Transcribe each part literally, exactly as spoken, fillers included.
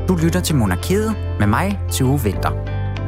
Du lytter til Monarkiet med mig, Tue Winther.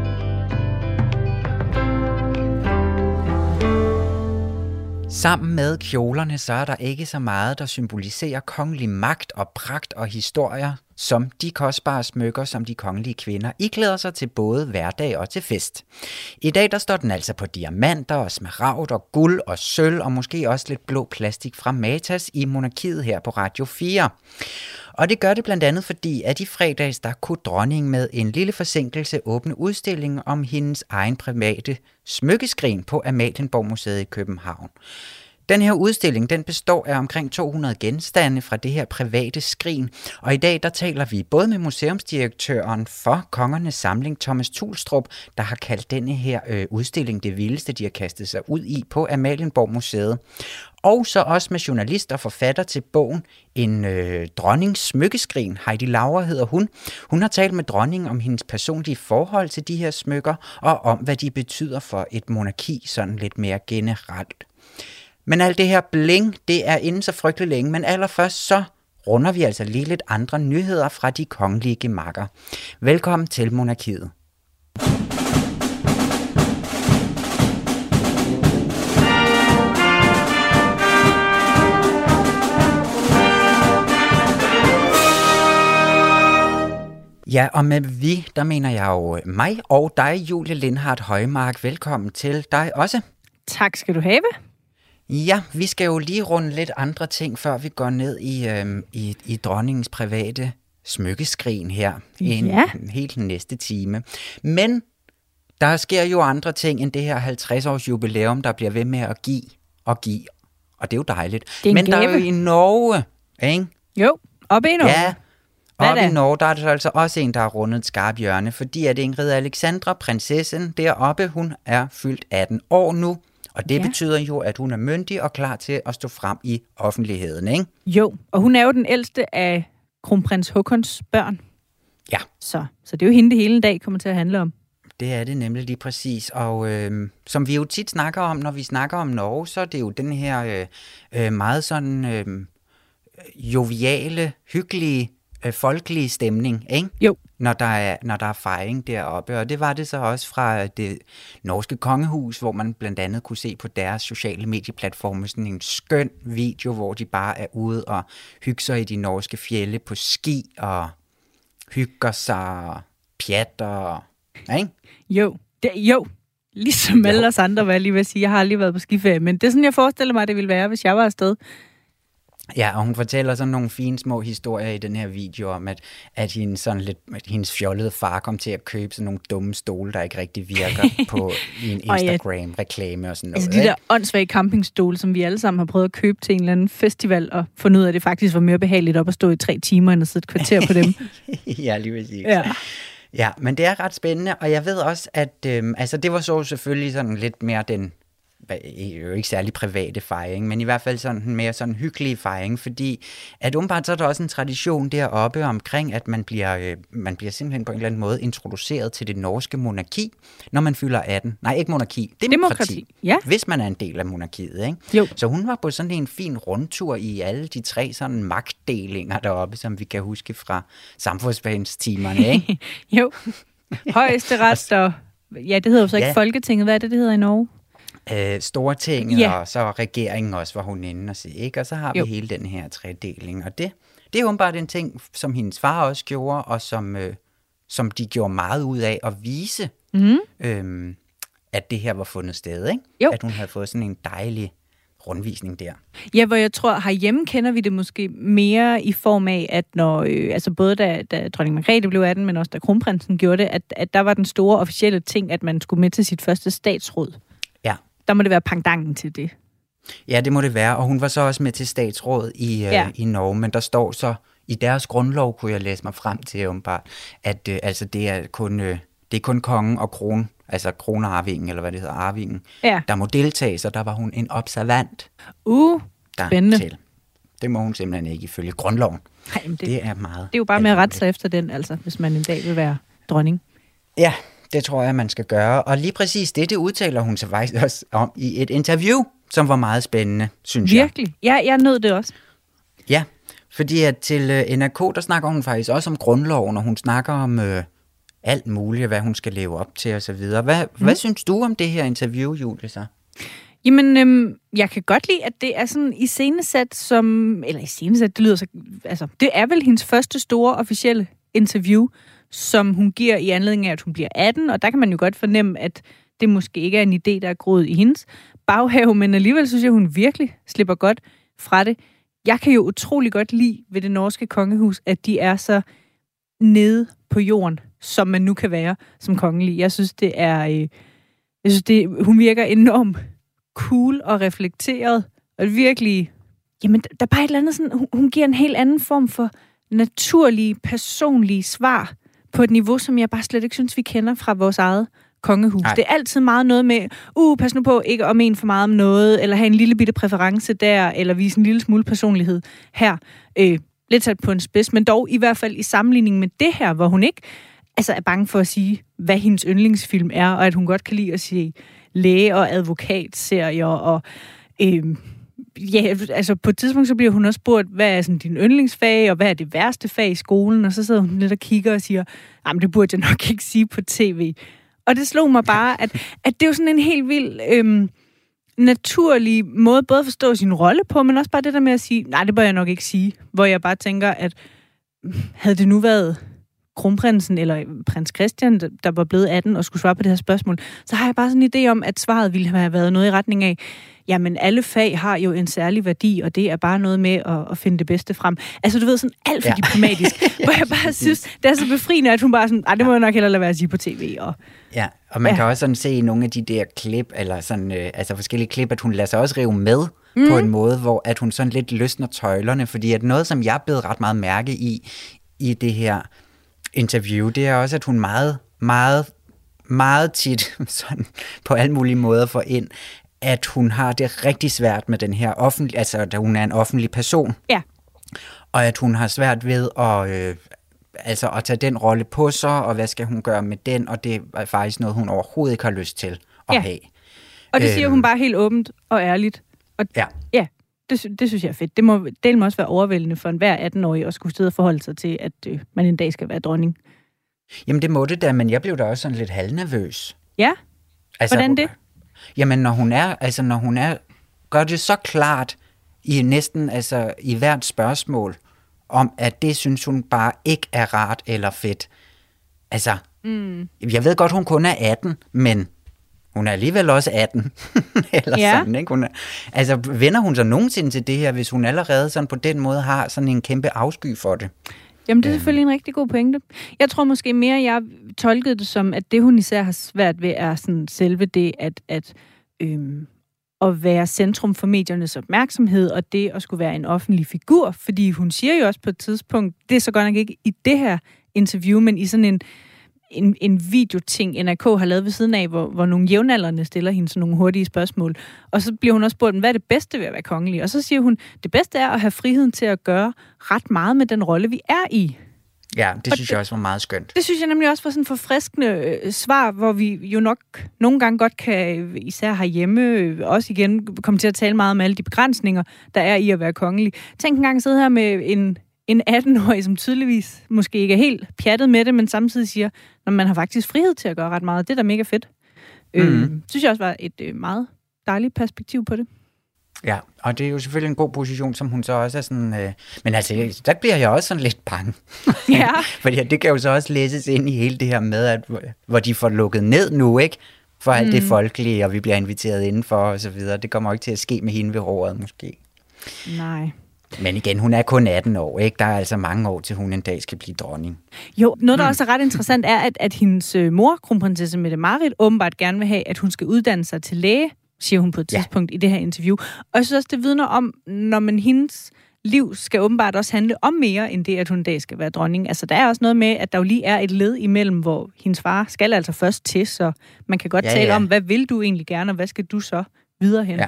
Sammen med kjolerne, så er der ikke så meget, der symboliserer kongelig magt og pragt og historier, som de kostbare smykker, som de kongelige kvinder iklæder sig til både hverdag og til fest. I dag der står den altså på diamanter og smaragd og guld og sølv og måske også lidt blå plastik fra Matas i Monarkiet her på Radio fire. Og det gør det blandt andet, fordi at i fredags, der kunne dronningen med en lille forsinkelse åbne udstillingen om hendes egen private smykkeskrin på Amalienborg Museet i København. Den her udstilling, den består af omkring to hundrede genstande fra det her private skrin, og i dag der taler vi både med museumsdirektøren for Kongernes Samling, Thomas Tulstrup, der har kaldt denne her øh, udstilling det vildeste, de har kastet sig ud i på Amalienborg Museet. Og så også med journalist og forfatter til bogen En øh, dronnings smykkeskrin. Heidi Lauer hedder hun. Hun har talt med dronningen om hendes personlige forhold til de her smykker, og om hvad de betyder for et monarki sådan lidt mere generelt. Men alt det her bling, det er inden så frygtelig længe, men allerførst så runder vi altså lige lidt andre nyheder fra de kongelige gemakker. Velkommen til Monarkiet. Ja, og med vi, der mener jeg jo mig og dig, Julie Lindhardt Højmark. Velkommen til dig også. Tak skal du have. Ja, vi skal jo lige runde lidt andre ting, før vi går ned i, øhm, i, i dronningens private smykkeskrin her en, ja. en helt næste time. Men der sker jo andre ting end det her halvtreds års jubilæum, der bliver ved med at give og give. Og det er jo dejligt. Det er Men gave. der er jo i Norge, ikke? Jo, oppe i Norge. Ja, oppe i Norge, der er der altså også en, der har rundet et skarpt hjørne, fordi at Ingrid Alexandra, prinsessen deroppe, hun er fyldt atten år nu. Og det ja. betyder jo, at hun er myndig og klar til at stå frem i offentligheden, ikke? Jo, og hun er jo den ældste af kronprins Haakons børn. Ja. Så, så det er jo hende, det hele dag kommer til at handle om. Det er det nemlig lige præcis. Og øh, som vi jo tit snakker om, når vi snakker om Norge, så er det jo den her øh, meget sådan øh, joviale, hyggelige, øh, folkelige stemning, ikke? Jo. Når der, er, når der er fejring deroppe. Og det var det så også fra det norske kongehus, hvor man blandt andet kunne se på deres sociale medieplatforme sådan en skøn video, hvor de bare er ude og hygger sig i de norske fjelde på ski og hygger sig og pjatter. Ikke? Jo, det, jo. Ligesom alle os andre, hvad jeg lige vil sige. Jeg har aldrig været på skiferie, men det er sådan, jeg forestiller mig, det ville være, hvis jeg var afsted. Ja, og hun fortæller sådan nogle fine små historier i den her video om, at, at, hendes, sådan lidt, at hendes fjollede far kom til at købe sådan nogle dumme stole, der ikke rigtig virker på i en Instagram-reklame og sådan noget. Altså de der åndssvage campingstole, som vi alle sammen har prøvet at købe til en eller anden festival, og fundet ud af, at det faktisk var mere behageligt op at stå i tre timer, end at sidde et kvarter på dem. Ja, lige præcis. Ja. Ja, men det er ret spændende, og jeg ved også, at øhm, altså det var så selvfølgelig sådan lidt mere den, jo ikke særlig private fejring, men i hvert fald sådan en mere sådan hyggelig fejring, fordi at umiddelbart så er der også en tradition deroppe omkring, at man bliver, øh, man bliver simpelthen på en eller anden måde introduceret til det norske monarki, når man fylder atten. Nej, ikke monarki, demokrati, demokrati. Ja. Hvis man er en del af monarkiet, ikke? Jo. Så hun var på sådan en fin rundtur i alle de tre sådan magtdelinger deroppe, som vi kan huske fra samfundsfagstimerne, ikke? Jo. Højesteret og, ja, det hedder jo så ikke ja. Folketinget, hvad er det, det hedder i Norge? Øh, Stortinget, ja. Og så regeringen også, hvor hun inde og se, ikke? Og så har vi jo. hele den her tredeling, og det, det er jo bare en ting, som hendes far også gjorde, og som, øh, som de gjorde meget ud af at vise, mm. øhm, at det her var fundet sted, ikke? Jo. At hun havde fået sådan en dejlig rundvisning der. Ja, hvor jeg tror, herhjemme kender vi det måske mere i form af, at når, øh, altså både da, da dronning Margrethe blev atten, men også da kronprinsen gjorde det, at, at der var den store officielle ting, at man skulle med til sit første statsråd. Ja. Der må det være pendanten til det. Ja, det må det være, og hun var så også med til statsråd i, ja. øh, i Norge, men der står så, i deres grundlov kunne jeg læse mig frem til, umiddelbart, at øh, altså, det er kun, øh, det er kun kongen og kron, altså kronarvingen, eller hvad det hedder, arvingen, ja. der må deltage, så der var hun en observant. Uh, spændende. Til. Det må hun simpelthen ikke ifølge grundloven. Ej, det, det er meget. Det er jo bare med at rette sig efter den, altså, hvis man en dag vil være dronning. Ja, det tror jeg, man skal gøre. Og lige præcis det, det udtaler hun så faktisk også om i et interview, som var meget spændende, synes Virkelig? jeg. Ja, jeg nød det også. Ja, Fordi at til øh, N R K, der snakker hun faktisk også om grundloven, og hun snakker om øh, alt muligt, hvad hun skal leve op til osv. Hvad, mm. hvad synes du om det her interview, Julie, så? Jamen, øhm, jeg kan godt lide, at det er sådan iscenesat som... Eller iscenesat, det lyder så... Altså, det er vel hendes første store officielle interview, som hun giver i anledning af, at hun bliver atten, og der kan man jo godt fornemme, at det måske ikke er en idé, der er groet i hendes baghave, men alligevel synes jeg, hun virkelig slipper godt fra det. Jeg kan jo utrolig godt lide ved det norske kongehus, at de er så nede på jorden, som man nu kan være som kongelig. Jeg synes, det er... Øh, jeg synes, det, hun virker enormt cool og reflekteret, og virkelig... Jamen, der er bare et eller andet sådan... Hun, hun giver en helt anden form for naturlige, personlige svar på et niveau, som jeg bare slet ikke synes, vi kender fra vores eget kongehus. Ej. Det er altid meget noget med, uh, pas nu på ikke at mene for meget om noget, eller have en lille bitte præference der, eller vise en lille smule personlighed her. Øh, lidt sat på en spids, men dog i hvert fald i sammenligning med det her, hvor hun ikke altså er bange for at sige, hvad hendes yndlingsfilm er, og at hun godt kan lide at sige læge- og advokatserier, og øh, ja, altså på et tidspunkt så bliver hun også spurgt, hvad er sådan din yndlingsfag, og hvad er det værste fag i skolen, og så sidder hun lidt og kigger og siger, jamen det burde jeg nok ikke sige på tv. Og det slog mig bare, at, at det er jo sådan en helt vild øhm, naturlig måde både at forstå sin rolle på, men også bare det der med at sige, nej, det bør jeg nok ikke sige. Hvor jeg bare tænker, at havde det nu været kronprinsen eller prins Christian, der var blevet atten og skulle svare på det her spørgsmål, så har jeg bare sådan en idé om, at svaret ville have været noget i retning af, jamen alle fag har jo en særlig værdi, og det er bare noget med at, at finde det bedste frem. Altså du ved, sådan alt for ja. diplomatisk, hvor jeg bare synes, det er så befriende, at hun bare sådan, ej, det må jeg nok hellere lade være at sige på tv. Og, ja, og man ja. kan også sådan se i nogle af de der klip, eller sådan, øh, altså forskellige klip, at hun lader sig også rive med mm. på en måde, hvor at hun sådan lidt løsner tøjlerne, fordi at noget, som jeg blev ret meget mærke i, i det her interview, det er også, at hun meget, meget, meget tit sådan, på alle mulige måder får ind, at hun har det rigtig svært med den her offentlig, altså at hun er en offentlig person. Ja. Og at hun har svært ved at, øh, altså at tage den rolle på sig, og hvad skal hun gøre med den, og det er faktisk noget, hun overhovedet ikke har lyst til at ja. have. Og det siger øhm, hun bare helt åbent og ærligt. Og ja. Ja, det, det synes jeg er fedt. Det må, det må også være overvældende for enhver atten-årig at skulle sidde og forholde sig til, at øh, man en dag skal være dronning. Jamen det må det da, men jeg blev da også sådan lidt halvnervøs. Ja? Altså, hvordan det? Jamen når hun er, altså når hun er, gør det så klart i næsten, altså i hvert spørgsmål, om at det synes hun bare ikke er rart eller fedt. Altså, mm. jeg ved godt, hun kun er atten, men hun er alligevel også atten. eller ja. sådan, ikke? Hun er, altså, vender hun sig nogensinde til det her, hvis hun allerede sådan på den måde har sådan en kæmpe afsky for det? Jamen, det er selvfølgelig en rigtig god pointe. Jeg tror måske mere, jeg tolkede det som, at det, hun især har svært ved, er sådan selve det, at, at, øhm, at være centrum for mediernes opmærksomhed, og det at skulle være en offentlig figur. Fordi hun siger jo også på et tidspunkt, det er så godt nok ikke i det her interview, men i sådan en, en, en videoting, N R K har lavet ved siden af, hvor, hvor nogle jævnaldrende stiller hende sådan nogle hurtige spørgsmål. Og så bliver hun også spurgt, hvad er det bedste ved at være kongelig? Og så siger hun, det bedste er at have friheden til at gøre ret meget med den rolle, vi er i. Ja, det og synes det, jeg også var meget skønt. Det synes jeg nemlig også var sådan forfriskende øh, svar, hvor vi jo nok nogle gange godt kan, især herhjemme, øh, også igen komme til at tale meget om alle de begrænsninger, der er i at være kongelig. Tænk engang at sidde her med en En atten-årig, som tydeligvis måske ikke er helt pjattet med det, men samtidig siger, at man har faktisk frihed til at gøre ret meget. Det er da mega fedt. Mm. Øh, synes jeg også var et øh, meget dejligt perspektiv på det. Ja, og det er jo selvfølgelig en god position, som hun så også er sådan... Øh, men altså, der bliver jeg også sådan lidt bange. Ja. Fordi det kan jo så også læses ind i hele det her med, at hvor de får lukket ned nu, ikke? For alt mm. det folkelige, og vi bliver inviteret indenfor og så videre. Det kommer jo ikke til at ske med hende ved roret, måske. Nej. Men igen, hun er kun atten år, ikke? Der er altså mange år, til hun en dag skal blive dronning. Jo, noget, der også er ret interessant, er, at, at hendes mor, kronprinsesse Mette-Marit, åbenbart gerne vil have, at hun skal uddanne sig til læge, siger hun på et tidspunkt ja. i det her interview. Og jeg synes også, det vidner om, når man hendes liv skal åbenbart også handle om mere, end det, at hun en dag skal være dronning. Altså, der er også noget med, at der jo lige er et led imellem, hvor hendes far skal altså først til, så man kan godt ja, tale ja. om, hvad vil du egentlig gerne, og hvad skal du så videre hen? Ja.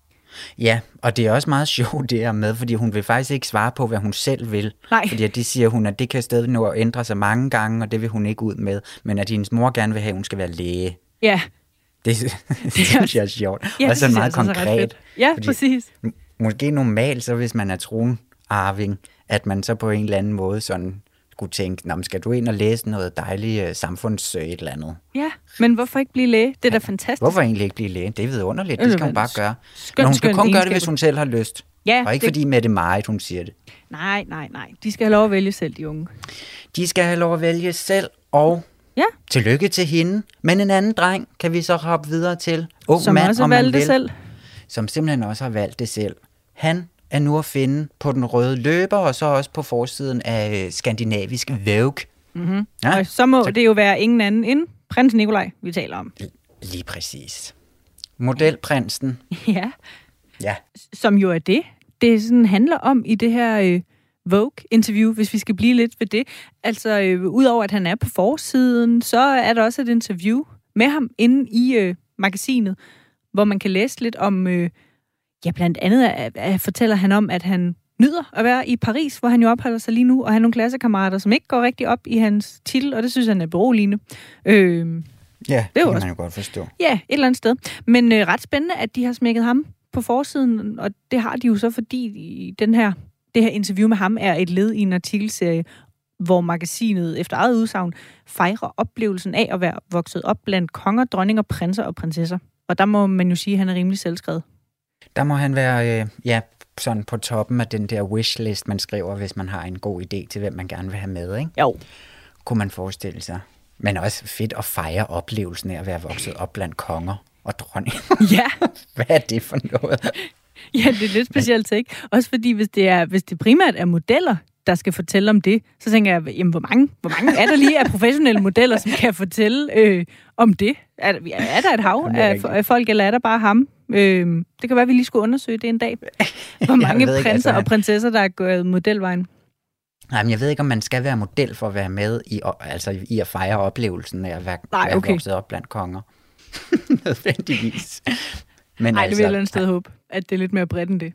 Ja, og det er også meget sjovt det her med, fordi hun vil faktisk ikke svare på, hvad hun selv vil. Nej. Fordi det siger hun, at det kan stadig nå at ændre sig mange gange, og det vil hun ikke ud med. Men at hendes mor gerne vil have, at hun skal være læge. Ja. Det, det synes jeg er sjovt. Ja, og sådan meget konkret. Ja, præcis. Måske normalt, så hvis man er tronarving, at man så på en eller anden måde sådan skulle tænke, nå, skal du ind og læse noget dejligt uh, samfunds uh, et eller andet? Ja, men hvorfor ikke blive læge? Det er da fantastisk. Hvorfor egentlig ikke blive læge? Det er vidunderligt, det skal hun bare gøre. Skøn, men hun skal skøn kun gøre det, hvis hun selv har lyst. Ja, og ikke det... fordi Mette Marit, hun siger det. Nej, nej, nej. De skal have lov at vælge selv, de unge. De skal have lov at vælge selv, og ja. Tillykke til hende. Men en anden dreng kan vi så hoppe videre til. Ung som mand, også har valgt det selv. Som simpelthen også har valgt det selv. Han er nu at finde på den røde løber, og så også på forsiden af skandinavisk Vogue. Mm-hmm. Ja? Og så må så... det jo være ingen anden end prins Nikolaj, vi taler om. Lige præcis. Modelprinsen. Ja. Ja. Som jo er det, det sådan handler om i det her øh, Vogue-interview, hvis vi skal blive lidt ved det. Altså, øh, udover at han er på forsiden, så er der også et interview med ham inde i øh, magasinet, hvor man kan læse lidt om, øh, ja, blandt andet at, at fortæller han om, at han nyder at være i Paris, hvor han jo opholder sig lige nu, og har nogle klassekammerater, som ikke går rigtig op i hans titel, og det synes han er beroligende. Øh, ja, det, det kan også, man jo godt forstå. Ja, et eller andet sted. Men øh, ret spændende, at de har smækket ham på forsiden, og det har de jo så, fordi i den her, det her interview med ham er et led i en artikelserie, hvor magasinet efter eget udsagn fejrer oplevelsen af at være vokset op blandt konger, dronninger, prinser og prinsesser. Og der må man jo sige, at han er rimelig selvskrevet. Der må han være, øh, ja, sådan på toppen af den der wishlist, man skriver, hvis man har en god idé til, hvem man gerne vil have med, ikke? Jo. Kunne man forestille sig. Men også fedt at fejre oplevelsen af at være vokset op blandt konger og dronninger. Ja. Hvad er det for noget? Ja, det er lidt specielt, ikke? Også fordi, hvis det, er, hvis det primært er modeller, der skal fortælle om det, så tænker jeg, jamen, hvor mange, hvor mange er der lige af professionelle modeller, som kan fortælle øh, om det? Er, er der et hav af, af folk, eller er der bare ham? Øh, det kan være, at vi lige skulle undersøge det en dag. Hvor mange prinser ikke, altså, og prinsesser, der er gået modelvejen. Nej, men jeg ved ikke, om man skal være model for at være med i, altså, i at fejre oplevelsen af at være, Nej, okay. være vokset op blandt konger. Nødvendigvis. Men Nej, altså, det vil jeg et eller andet sted håbe, at det er lidt mere bredt end det.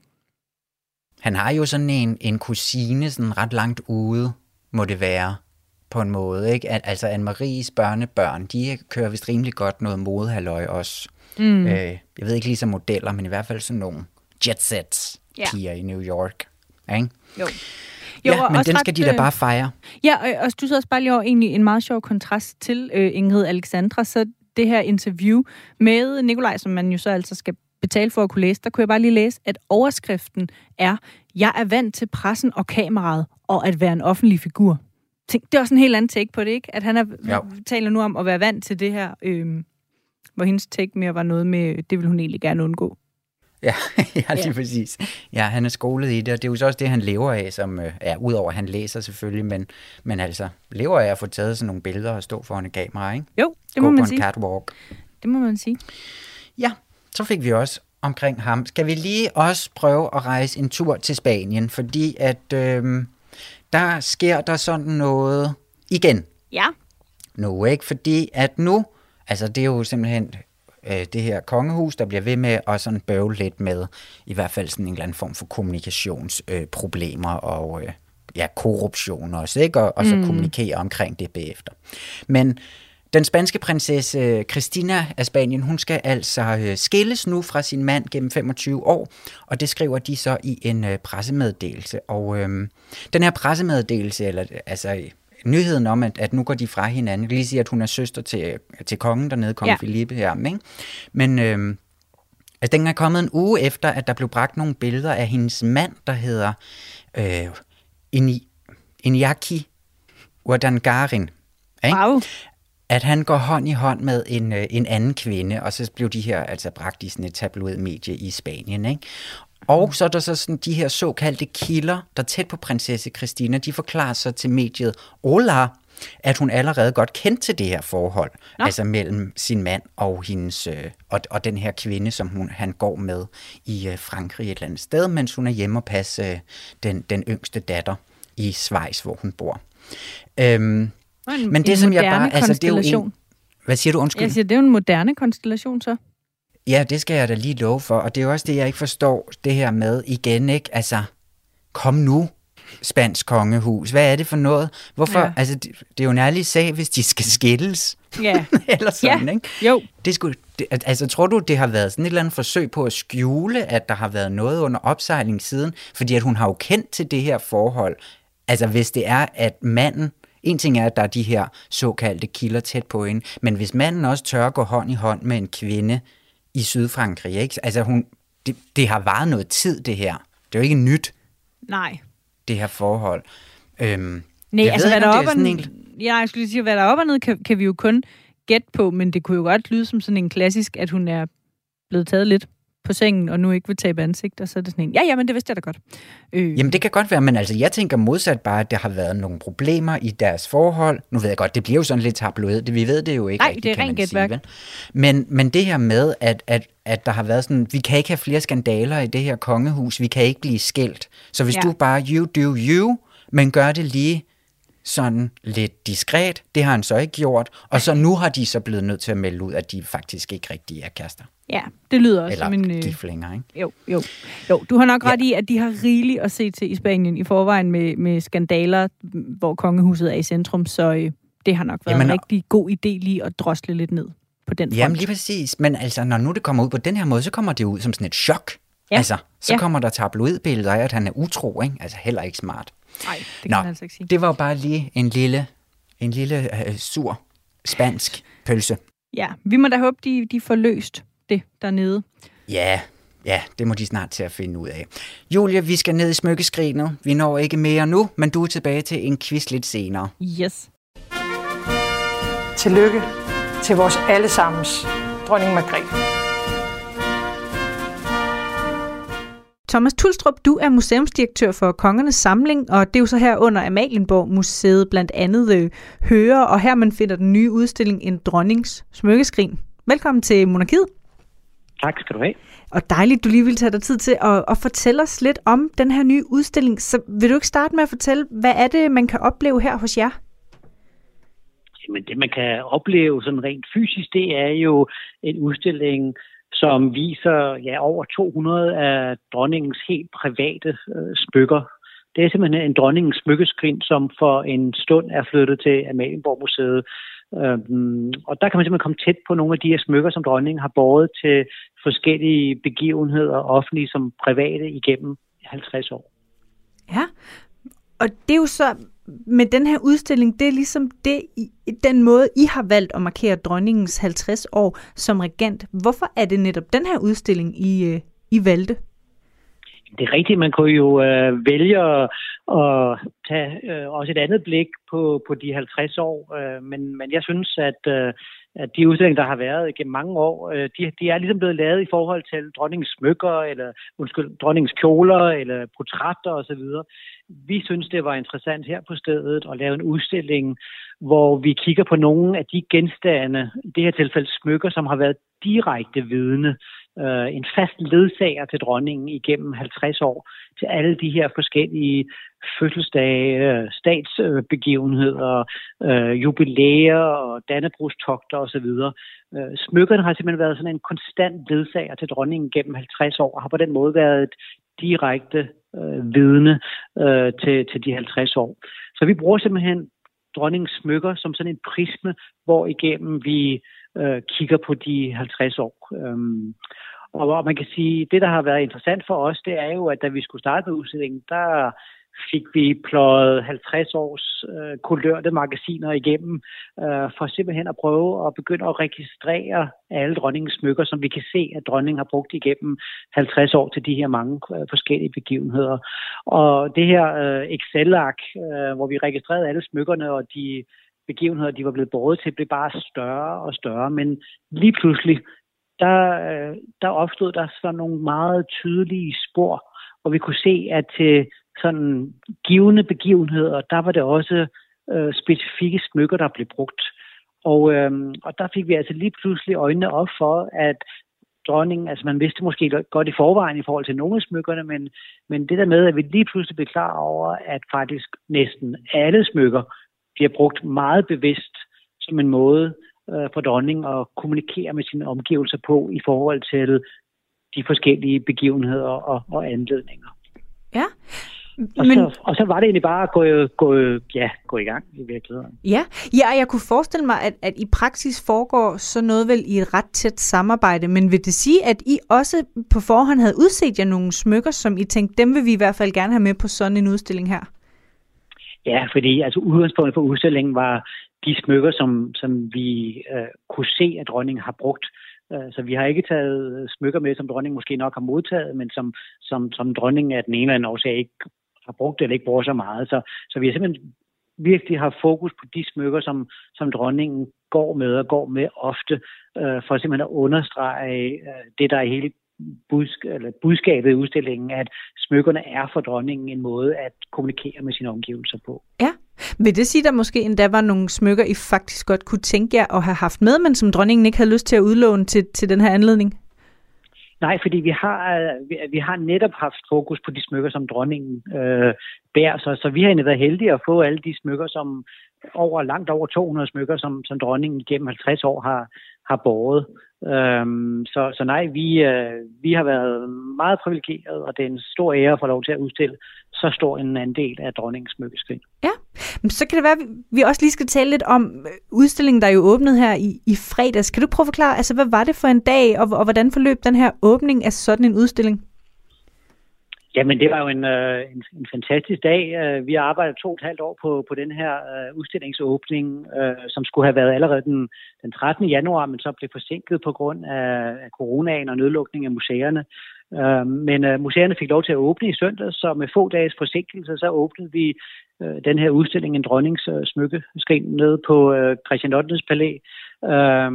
Han har jo sådan en, en kusine sådan ret langt ude, må det være, på en måde, ikke? Altså Anne-Maries børnebørn, de kører vist rimelig godt noget modehalløj også. Mm. Øh, jeg ved ikke lige så modeller, men i hvert fald sådan nogle jet-sets piger ja. i New York. Ikke? Jo. Jo, ja, men den skal ret, de da bare fejre. Ja, og, og du så også bare lige over egentlig en meget sjov kontrast til øh, Ingrid Alexandra, så det her interview med Nikolaj, som man jo så altså skal betale for at kunne læse, der kunne jeg bare lige læse, at overskriften er, jeg er vant til pressen og kameraet, og at være en offentlig figur. Tænk, det er også en helt anden take på det, ikke? At han er, taler nu om at være vant til det her, øh, hvor hendes take mere var noget med, det vil hun egentlig gerne undgå. Ja, ja, lige ja. præcis. Ja, han er skolet i det, og det er jo så også det, han lever af, som øh, er udover, at han læser selvfølgelig, men, men altså lever af at få taget sådan nogle billeder og stå foran et kamera, ikke? Jo, det Gå må man på sige. en catwalk. Det må man sige. Ja, så fik vi også omkring ham. Skal vi lige også prøve at rejse en tur til Spanien, fordi at øh, der sker der sådan noget igen. Ja. Nu, ikke? Fordi at nu, altså det er jo simpelthen det her kongehus, der bliver ved med at sådan bøvle lidt med, i hvert fald sådan en eller anden form for kommunikationsproblemer øh, og øh, ja, korruption også, ikke? Og, og så mm. kommunikere omkring det bagefter. Men den spanske prinsesse Cristina af Spanien, hun skal altså øh, skilles nu fra sin mand gennem femogtyve år, og det skriver de så i en øh, pressemeddelelse. Og øh, den her pressemeddelelse, eller altså nyheden om, at, at nu går de fra hinanden. Jeg kan lige sige, at hun er søster til, til kongen dernede, kong ja. Felipe her. Ikke? Men øh, altså, den er kommet en uge efter, at der blev bragt nogle billeder af hendes mand, der hedder øh, Iñaki Urdangarin. Ikke? Wow. At han går hånd i hånd med en, en anden kvinde, og så blev de her altså bragt i sådan et tabloidmedie i Spanien, ikke? Og så er der så sådan de her såkaldte kilder, der tæt på prinsesse Cristina, de forklarer så til mediet Hola, at hun allerede godt kendte til det her forhold, Nå. altså mellem sin mand og hendes øh, og, og den her kvinde, som hun, han går med i øh, Frankrig et eller andet sted, mens hun er hjemme og passe øh, den, den yngste datter i Schweiz, hvor hun bor. Øhm, en, men det som jeg bare, altså det er jo en, hvad siger du, undskyld? Jeg siger, det er jo en moderne konstellation så. Ja, det skal jeg da lige love for, og det er jo også det, jeg ikke forstår, det her med igen, ikke? Altså, kom nu. spansk kongehus. Hvad er det for noget? Hvorfor? Ja. Altså, det, det er jo en ærlig sag, hvis de skal skilles. Ja. Eller sådan, ja. ikke? Jo. Det skulle, det, altså, tror du, det har været sådan et eller andet forsøg på at skjule, at der har været noget under opsejling siden? Fordi at hun har jo kendt til det her forhold. Altså, hvis det er, at manden... En ting er, at der er de her såkaldte kilder tæt på hende, men hvis manden også tør gå hånd i hånd med en kvinde i Sydfrankrig, ikke? Altså, hun, det, det har varet noget tid, det her. Det er jo ikke nyt. Nej. Det her forhold. Øhm, Nej, altså ved, hvad der op og en... ja, jeg skulle sige, hvad der er op og ned, kan, kan vi jo kun gætte på, men det kunne jo godt lyde som sådan en klassisk, at hun er blevet taget lidt på sengen, og nu ikke vil tabe ansigt, og så er det sådan en, ja, ja, men det vidste jeg da godt. Øh. Jamen, det kan godt være, men altså, jeg tænker modsat bare, at der har været nogle problemer i deres forhold. Nu ved jeg godt, det bliver jo sådan lidt tabloid, vi ved det jo ikke. Nej, rigtig, det er rent gætværk. Men, men det her med, at, at, at der har været sådan, vi kan ikke have flere skandaler i det her kongehus, vi kan ikke blive skilt. Så hvis ja. du bare, you do you, men gør det lige sådan lidt diskret, det har han så ikke gjort, og så nu har de så blevet nødt til at melde ud, at de faktisk ikke rigtig er kærester. Ja, det lyder også eller som en... Eller gift længere, ikke? Jo, jo. Jo, du har nok ret ja. i, at de har rigeligt at se til i Spanien i forvejen med, med skandaler, hvor kongehuset er i centrum, så øh, det har nok været Jamen, en rigtig god idé lige at drosle lidt ned på den front. Jamen lige præcis, men altså, når nu det kommer ud på den her måde, så kommer det ud som sådan et chok. Ja. Altså, så ja. kommer der tabloidbilleder af, at han er utro, ikke? Altså heller ikke smart. Nej, det kan Nå, man altså ikke sige. Det var jo bare lige en lille, en lille øh, sur spansk pølse. Ja, vi må da håbe, de, de får løst det dernede. Ja, ja, det må de snart til at finde ud af. Julia, vi skal ned i smykkeskrinet. Vi når ikke mere nu, men du er tilbage til en quiz lidt senere. Yes. Tillykke til vores allesammens dronning Margrethe. Thomas Tulstrup, du er museumsdirektør for Kongernes Samling, og det er jo så her under Amalienborg Museet blandt andet øh, hører, og her man finder den nye udstilling En Dronnings Smykkeskrin. Velkommen til Monarkiet. Tak skal du have. Og dejligt, du lige vil tage dig tid til at, at fortælle os lidt om den her nye udstilling. Så vil du ikke starte med at fortælle, hvad er det, man kan opleve her hos jer? Jamen det, man kan opleve sådan rent fysisk, det er jo en udstilling, som viser ja, over to hundrede af dronningens helt private øh, smykker. Det er simpelthen en dronningens smykkeskrin, som for en stund er flyttet til Amalienborg Museet. Øhm, og der kan man simpelthen komme tæt på nogle af de her smykker, som dronningen har båret til forskellige begivenheder, offentlige som private, igennem halvtreds år. Ja, og det er jo så med den her udstilling, det er ligesom det, den måde, I har valgt at markere dronningens halvtreds år som regent. Hvorfor er det netop den her udstilling, I, I valgte? Det er rigtigt, man kunne jo øh, vælge at, at tage øh, også et andet blik på, på de halvtreds år, øh, men, men jeg synes, at, øh, at de udstillinger, der har været gennem mange år, øh, de, de er ligesom blevet lavet i forhold til dronningens smykker, eller undskyld, dronningens kjoler, eller portrætter osv. Vi synes, det var interessant her på stedet at lave en udstilling, hvor vi kigger på nogle af de genstande, i det her tilfælde smykker, som har været direkte vidne, Uh, en fast ledsager til dronningen igennem halvtreds år, til alle de her forskellige fødselsdage, statsbegivenheder, uh, jubilæer og dannebrogstogter osv. Uh, smykkerne har simpelthen været sådan en konstant ledsager til dronningen gennem halvtreds år, og har på den måde været et direkte uh, vidne uh, til, til de halvtreds år. Så vi bruger simpelthen dronningens smykker som sådan en prisme, hvor igennem vi uh, kigger på de halvtreds år. Um, Og man kan sige, det der har været interessant for os, det er jo, at da vi skulle starte med udstillingen, der fik vi pløjet halvtreds års øh, kulørte magasiner igennem, øh, for simpelthen at prøve at begynde at registrere alle dronningens smykker, som vi kan se, at dronningen har brugt igennem halvtreds år til de her mange øh, forskellige begivenheder. Og det her øh, Excel-ark, øh, hvor vi registrerede alle smykkerne og de begivenheder, de var blevet båret til, blev bare større og større, men lige pludselig, Der, der opstod der sådan nogle meget tydelige spor, og vi kunne se, at til sådan givende begivenheder, der var det også øh, specifikke smykker, der blev brugt. Og, øh, og der fik vi altså lige pludselig øjnene op for, at dronningen, altså man vidste måske godt i forvejen i forhold til nogle af smykkerne, men, men det der med, at vi lige pludselig blev klar over, at faktisk næsten alle smykker bliver brugt meget bevidst som en måde for dronningen at kommunikere med sine omgivelser på i forhold til de forskellige begivenheder og, og anledninger. Ja, Og, Men... så, og så var det egentlig bare at gå, gå, ja, gå i gang i virkeligheden. Ja, ja, og jeg kunne forestille mig, at, at i praksis foregår så noget vel i et ret tæt samarbejde, men vil det sige, at I også på forhånd havde udset jer nogle smykker, som I tænkte, dem vil vi i hvert fald gerne have med på sådan en udstilling her? Ja, fordi altså udgangspunktet for udstillingen var de smykker, som, som vi øh, kunne se, at dronningen har brugt. Så vi har ikke taget smykker med, som dronningen måske nok har modtaget, men som, som, som dronningen af den ene eller anden årsag ikke har brugt eller ikke bruger så meget. Så, så vi har simpelthen virkelig haft fokus på de smykker, som, som dronningen går med og går med ofte, øh, for simpelthen at understrege øh, det, der er hele budsk- eller budskabet i udstillingen, at smykkerne er for dronningen en måde at kommunikere med sine omgivelser på. Ja. Vil det sige, at der måske endda var nogle smykker, I faktisk godt kunne tænke jer at have haft med, men som dronningen ikke havde lyst til at udlåne til, til den her anledning? Nej, fordi vi har, vi, vi har netop haft fokus på de smykker, som dronningen øh, bærer. Så, så vi har egentlig været heldige at få alle de smykker, som over langt over to hundrede smykker, som, som dronningen gennem halvtreds år har, har båret. Øhm, så, så nej, vi, øh, vi har været meget privilegerede, og det er en stor ære at få lov til at udstille så stor en andel af dronningens smykkeskrin. Ja, men så kan det være, at vi også lige skal tale lidt om udstillingen, der er jo åbnet her i, i fredags. Kan du prøve at forklare, altså hvad var det for en dag, og, og hvordan forløb den her åbning af sådan en udstilling? Jamen, det var jo en, øh, en, en fantastisk dag. Vi har arbejdet to og et halvt år på, på den her øh, udstillingsåbning, øh, som skulle have været allerede den, den trettende januar, men så blev forsinket på grund af, af coronaen og nedlukning af museerne. Øh, men øh, museerne fik lov til at åbne i søndag, så med få dages forsinkelse, så åbnede vi øh, den her udstilling, en dronnings øh, smykkeskrin, nede på øh, Christian ottende Palæ. Øh,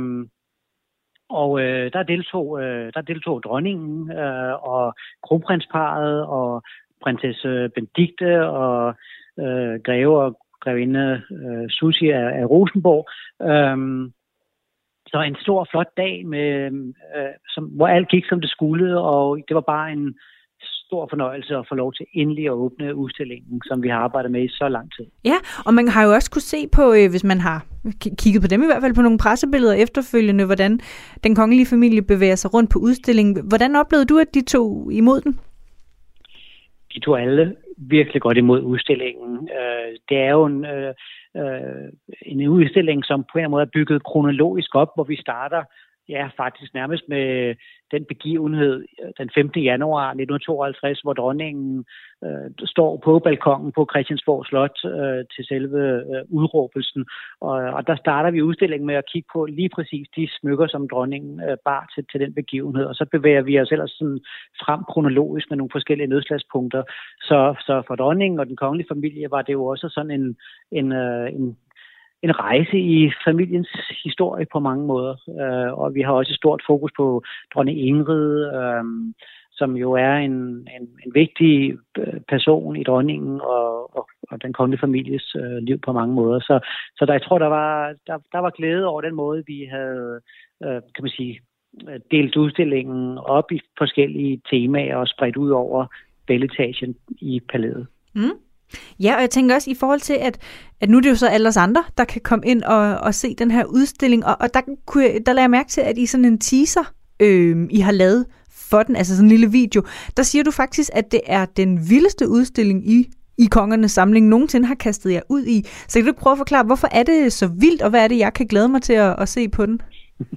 Og øh, der, deltog, øh, der deltog dronningen øh, og kronprinsparret og prinsesse Benedikte og øh, greve og grevinde øh, Susie af, af Rosenborg. Øhm, så en stor, flot dag, med, øh, som, hvor alt gik, som det skulle, og det var bare en stor fornøjelse at få lov til endelig at åbne udstillingen, som vi har arbejdet med i så lang tid. Ja, og man har jo også kunne se på, øh, hvis man har kigget på dem i hvert fald, på nogle pressebilleder efterfølgende, hvordan den kongelige familie bevæger sig rundt på udstillingen. Hvordan oplevede du, at de tog imod den? De tog alle virkelig godt imod udstillingen. Øh, det er jo en, øh, øh, en udstilling, som på en eller anden måde er bygget kronologisk op, hvor vi starter ja, faktisk nærmest med den begivenhed den femte januar nitten tooghalvtreds, hvor dronningen øh, står på balkongen på Christiansborg Slot øh, til selve øh, udråbelsen. Og, og der starter vi udstillingen med at kigge på lige præcis de smykker, som dronningen øh, bar til, til den begivenhed. Og så bevæger vi os ellers sådan frem kronologisk med nogle forskellige nedslagspunkter. Så, så for dronningen og den kongelige familie var det jo også sådan en, en, øh, en en rejse i familiens historie på mange måder. Uh, og vi har også et stort fokus på dronning Ingrid, um, som jo er en, en, en vigtig person i dronningen og, og, og den kongelige families uh, liv på mange måder. Så, så der, jeg tror, der var, der, der var glæde over den måde, vi havde uh, kan man sige, delt udstillingen op i forskellige temaer og spredt ud over bæletagen i palæet. Mm. Ja, og jeg tænker også i forhold til, at, at nu er det jo så alle os andre, der kan komme ind og, og se den her udstilling, og, og der, kunne jeg, der lader jeg mærke til, at i sådan en teaser, øh, I har lavet for den, altså sådan en lille video, der siger du faktisk, at det er den vildeste udstilling i, i kongernes samling nogensinde har kastet jer ud i. Så kan du prøve at forklare, hvorfor er det så vildt, og hvad er det, jeg kan glæde mig til at, at se på den?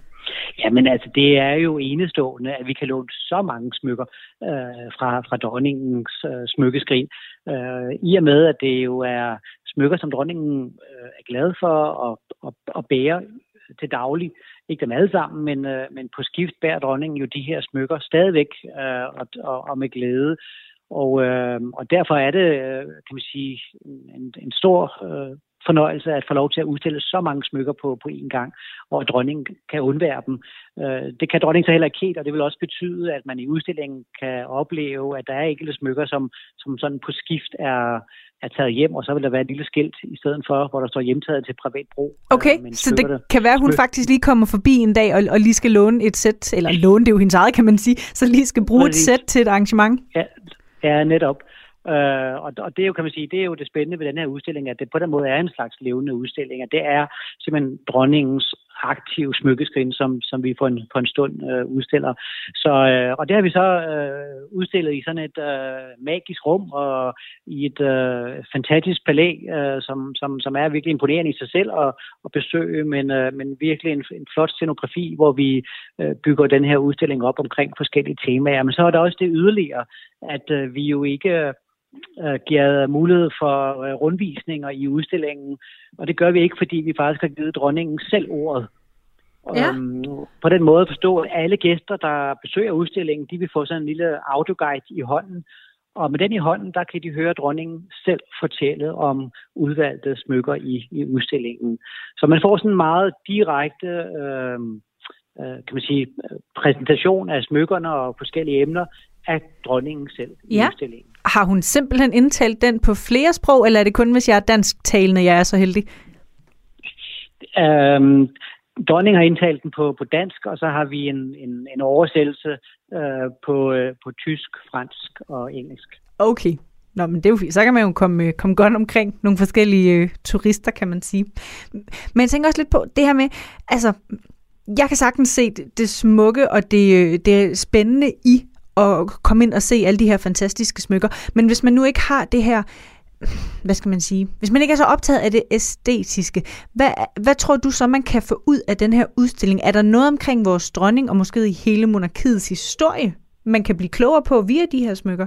Jamen altså, det er jo enestående, at vi kan låne så mange smykker øh, fra, fra dronningens øh, smykkeskrin. Øh, I og med, at det jo er smykker, som dronningen øh, er glad for at, at, at bære til daglig. Ikke dem alle sammen, men, øh, men på skift bærer dronningen jo de her smykker stadigvæk øh, og, og, og med glæde. Og, øh, og derfor er det, kan man sige, en, en stor øh, fornøjelse at få lov til at udstille så mange smykker på, på én gang, og at dronningen kan undvære dem. Øh, det kan dronningen så heller ikke helt, og det vil også betyde, at man i udstillingen kan opleve, at der er enkelte smykker, som, som sådan på skift er, er taget hjem, og så vil der være et lille skilt i stedet for, hvor der står hjemtaget til privat brug. Okay, øh, så det der... kan være, at hun faktisk lige kommer forbi en dag og, og lige skal låne et sæt, eller låne, det er jo hendes eget, kan man sige, så lige skal bruge et sæt til et arrangement. Ja, ja netop. Uh, og, og det er jo, kan man sige, det er jo det spændende ved den her udstilling, at det på den måde er en slags levende udstilling, at det er simpelthen dronningens aktiv smykkeskrin, som, som vi for en, for en stund øh, udstiller. Så, øh, og det har vi så øh, udstillet i sådan et øh, magisk rum og i et øh, fantastisk palæ, øh, som, som, som er virkelig imponerende i sig selv at, at besøge, men, øh, men virkelig en, en flot scenografi, hvor vi øh, bygger den her udstilling op omkring forskellige temaer. Men så er der også det yderligere, at øh, vi jo ikke Uh, giver mulighed for uh, rundvisninger i udstillingen, og det gør vi ikke, fordi vi faktisk har givet dronningen selv ordet. Ja. Um, på den måde forstå, at alle gæster, der besøger udstillingen, de vil få sådan en lille audioguide i hånden, og med den i hånden, der kan de høre dronningen selv fortælle om udvalgte smykker i, i udstillingen. Så man får sådan en meget direkte øh, øh, kan man sige, præsentation af smykkerne og forskellige emner af dronningen selv i ja. udstillingen. Har hun simpelthen indtalt den på flere sprog, eller er det kun, hvis jeg er dansktalende, jeg er så heldig? Um, dronningen har indtalt den på, på dansk, og så har vi en, en, en oversættelse uh, på, uh, på tysk, fransk og engelsk. Okay. Nå, men det er jo fint. Så kan man jo komme, komme godt omkring nogle forskellige øh, turister, kan man sige. Men jeg tænker også lidt på det her med, altså, jeg kan sagtens se det, det smukke og det, det spændende i at komme ind og se alle de her fantastiske smykker. Men hvis man nu ikke har det her, hvad skal man sige, hvis man ikke er så optaget af det æstetiske, hvad, hvad tror du så, man kan få ud af den her udstilling? Er der noget omkring vores dronning, og måske i hele monarkiets historie, man kan blive klogere på via de her smykker?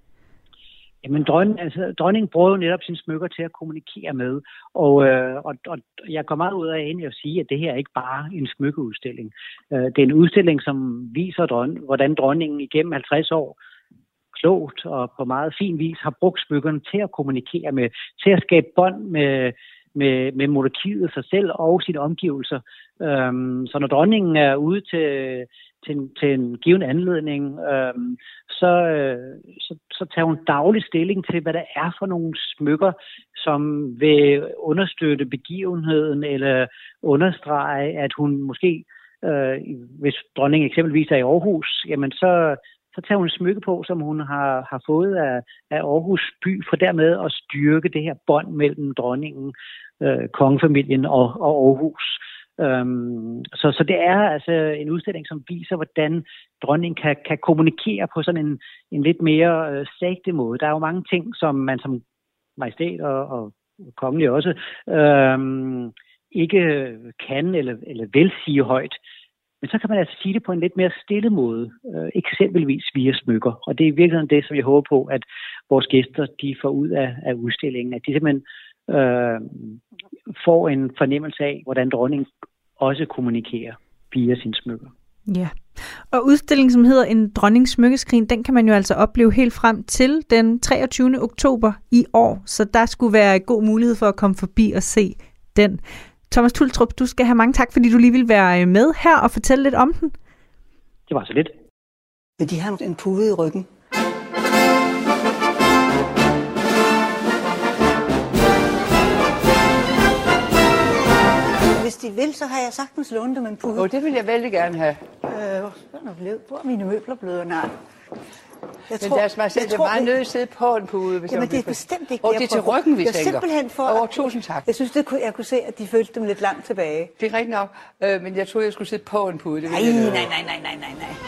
Jamen, dronning, altså, dronningen bruger jo netop sine smykker til at kommunikere med, og, øh, og, og jeg går meget ud af egentlig at sige, at det her er ikke bare en smykkeudstilling. Øh, det er en udstilling, som viser, dron, hvordan dronningen igennem halvtreds år klogt og på meget fin vis har brugt smykkerne til at kommunikere med, til at skabe bånd med, med, med monarkiet, sig selv og sine omgivelser. Øhm, så når dronningen er ude til, til, en, til en given anledning, øhm, så, øh, så, så tager hun daglig stilling til, hvad der er for nogle smykker, som vil understøtte begivenheden eller understrege, at hun måske, øh, hvis dronningen eksempelvis er i Aarhus, jamen så så tager hun et smykke på, som hun har, har fået af, af Aarhus by, for dermed at styrke det her bånd mellem dronningen, øh, kongefamilien og, og Aarhus. Øhm, så, så det er altså en udstilling, som viser, hvordan dronningen kan, kan kommunikere på sådan en, en lidt mere øh, sagte måde. Der er jo mange ting, som man som majestæt og, og kongelig også øhm, ikke kan eller, eller vil sige højt. Men så kan man altså sige det på en lidt mere stille måde, øh, eksempelvis via smykker. Og det er i virkeligheden det, som jeg håber på, at vores gæster de får ud af, af udstillingen. At de simpelthen øh, får en fornemmelse af, hvordan dronningen også kommunikerer via sine smykker. Ja, og udstillingen, som hedder En dronnings smykkeskrin, den kan man jo altså opleve helt frem til den treogtyvende oktober i år. Så der skulle være god mulighed for at komme forbi og se den. Thomas Tultrup, du skal have mange tak, fordi du lige vil være med her og fortælle lidt om den. Det var så lidt. Vil de have en pude i ryggen? Hvis de vil, så har jeg sagtens lånt dem en pude. Åh, oh, det vil jeg vældig gerne have. Øh, hvor er mine møbler blevet? Nej. Jeg men tror, deres majestæt, det er meget nødt til at sidde på en pude. Hvis jamen, det er bestemt ikke og det er til ryggen, vi jeg tænker. Simpelthen for, Åh, oh, tusind tak. Jeg synes, det kunne, jeg kunne se, at de følte dem lidt langt tilbage. Det er rigtigt nok, øh, men jeg troede, jeg skulle sidde på en pude. Det nej, nej, nej, nej, nej, nej, nej.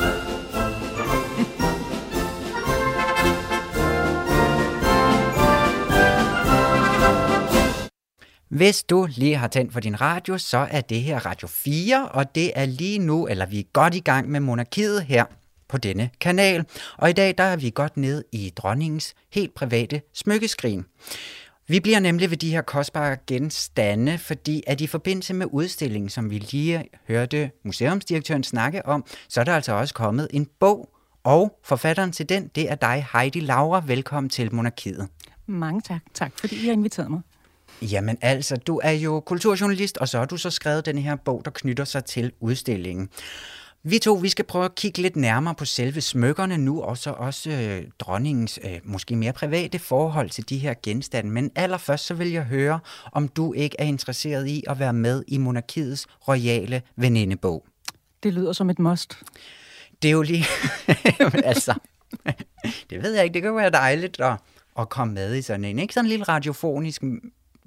Hvis du lige har tændt for din radio, så er det her Radio fire, og det er lige nu, eller vi er godt i gang med monarkiet her på denne kanal. Og i dag der er vi godt ned i dronningens helt private smykkeskrin. Vi bliver nemlig ved de her kostbare genstande, fordi at i forbindelse med udstillingen, som vi lige hørte museumsdirektøren snakke om, så er der altså også kommet en bog, og forfatteren til den, det er dig, Heidi Laura. Velkommen til Monarkiet. Mange tak. Tak, fordi I har inviteret mig. Jamen altså, du er jo kulturjournalist, og så har du så skrevet den her bog, der knytter sig til udstillingen. Vi to, vi skal prøve at kigge lidt nærmere på selve smykkerne nu, og så også øh, dronningens øh, måske mere private forhold til de her genstande. Men allerførst så vil jeg høre, om du ikke er interesseret i at være med i monarkiets royale venindebog. Det lyder som et must. Det er jo lige... Men altså, det ved jeg ikke, det kan jo være dejligt at, at komme med i sådan en, ikke sådan en lille radiofonisk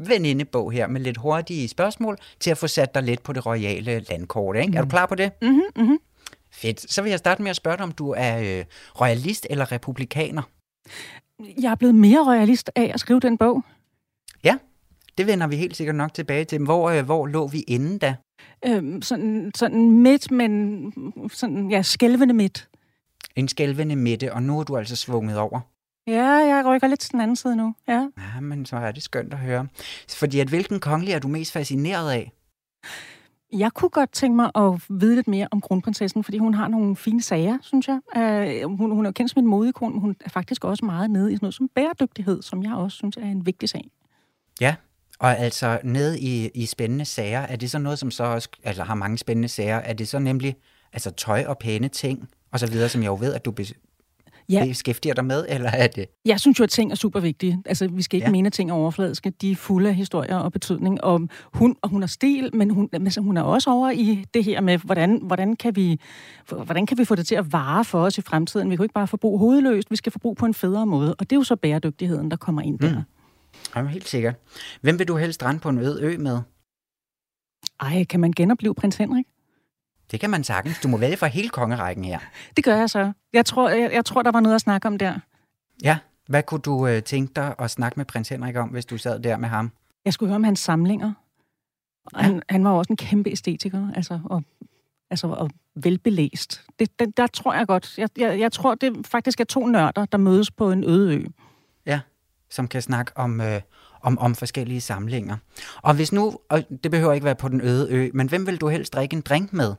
venindebog her med lidt hurtige spørgsmål til at få sat dig lidt på det royale landkort, ikke? Mm. Er du klar på det? Mhm, mhm. Fedt. Så vil jeg starte med at spørge dig, om du er øh, royalist eller republikaner? Jeg er blevet mere royalist af at skrive den bog. Ja, det vender vi helt sikkert nok tilbage til. Hvor, øh, hvor lå vi inden da? Øhm, sådan, sådan midt, men sådan, ja, skælvende midt. En skælvende midte, og nu er du altså svunget over. Ja, jeg rykker lidt til den anden side nu, ja. Ja, men så er det skønt at høre. Fordi at hvilken kongelig er du mest fascineret af? Jeg kunne godt tænke mig at vide lidt mere om kronprinsessen, fordi hun har nogle fine sager, synes jeg. Uh, hun, hun er jo kendt som en modeikon, men hun er faktisk også meget nede i sådan noget som bæredygtighed, som jeg også synes er en vigtig sag. Ja, og altså nede i, i spændende sager, er det så noget, som så også, altså har mange spændende sager, er det så nemlig altså tøj og pæne ting, og så videre, som jeg jo ved, at du be, ja. beskæftiger dig med, eller er det? Jeg synes jo, at ting er super vigtige. Altså, vi skal ikke ja. mene, at ting er overfladiske. De er fulde af historier og betydning. Og hun, og hun har stil, men hun, altså, hun er også over i det her med, hvordan, hvordan, kan vi, hvordan kan vi få det til at vare for os i fremtiden? Vi kan jo ikke bare forbruge hovedløst, vi skal forbruge på en federe måde. Og det er jo så bæredygtigheden, der kommer ind der. Mm. Jamen, helt sikkert. Hvem vil du helst strande på en øde ø med? Ej, kan man genopleve prins Henrik? Det kan man sagtens. Du må vælge fra hele kongerækken her. Det gør jeg så. Jeg tror, jeg, jeg tror der var noget at snakke om der. Ja. Hvad kunne du øh, tænke dig at snakke med prins Henrik om, hvis du sad der med ham? Jeg skulle høre om hans samlinger. Ja. Han, han var også en kæmpe æstetiker, altså, og, altså, og velbelæst. Det, der, der tror jeg godt. Jeg, jeg, jeg tror, det faktisk er to nørder, der mødes på en øde ø. Ja, som kan snakke om... Øh, Om, om forskellige samlinger. Og hvis nu, og det behøver ikke være på den øde ø, men hvem vil du helst drikke en drink med?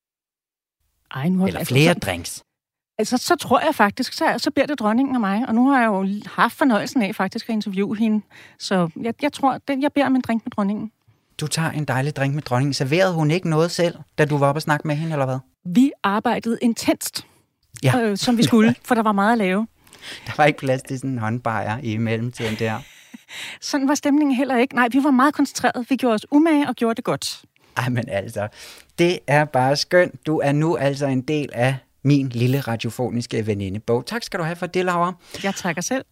Ej, nu har, Eller altså, flere så, drinks? Altså, så tror jeg faktisk, så, så bliver det dronningen og mig. Og nu har jeg jo haft fornøjelsen af faktisk at interviewe hende. Så jeg, jeg tror, det, jeg beder om en drink med dronningen. Du tager en dejlig drink med dronningen. Serverede hun ikke noget selv, da du var oppe og snakke med hende, eller hvad? Vi arbejdede intenst, ja. øh, som vi skulle, for der var meget at lave. Der var ikke plads til sådan en håndbajer i mellemtiden der. Sådan var stemningen heller ikke. Nej, vi var meget koncentreret. Vi gjorde os umage og gjorde det godt. Ej, men altså, det er bare skønt. Du er nu altså en del af min lille radiofoniske venindebog. Tak skal du have for det, Laura. Jeg takker selv.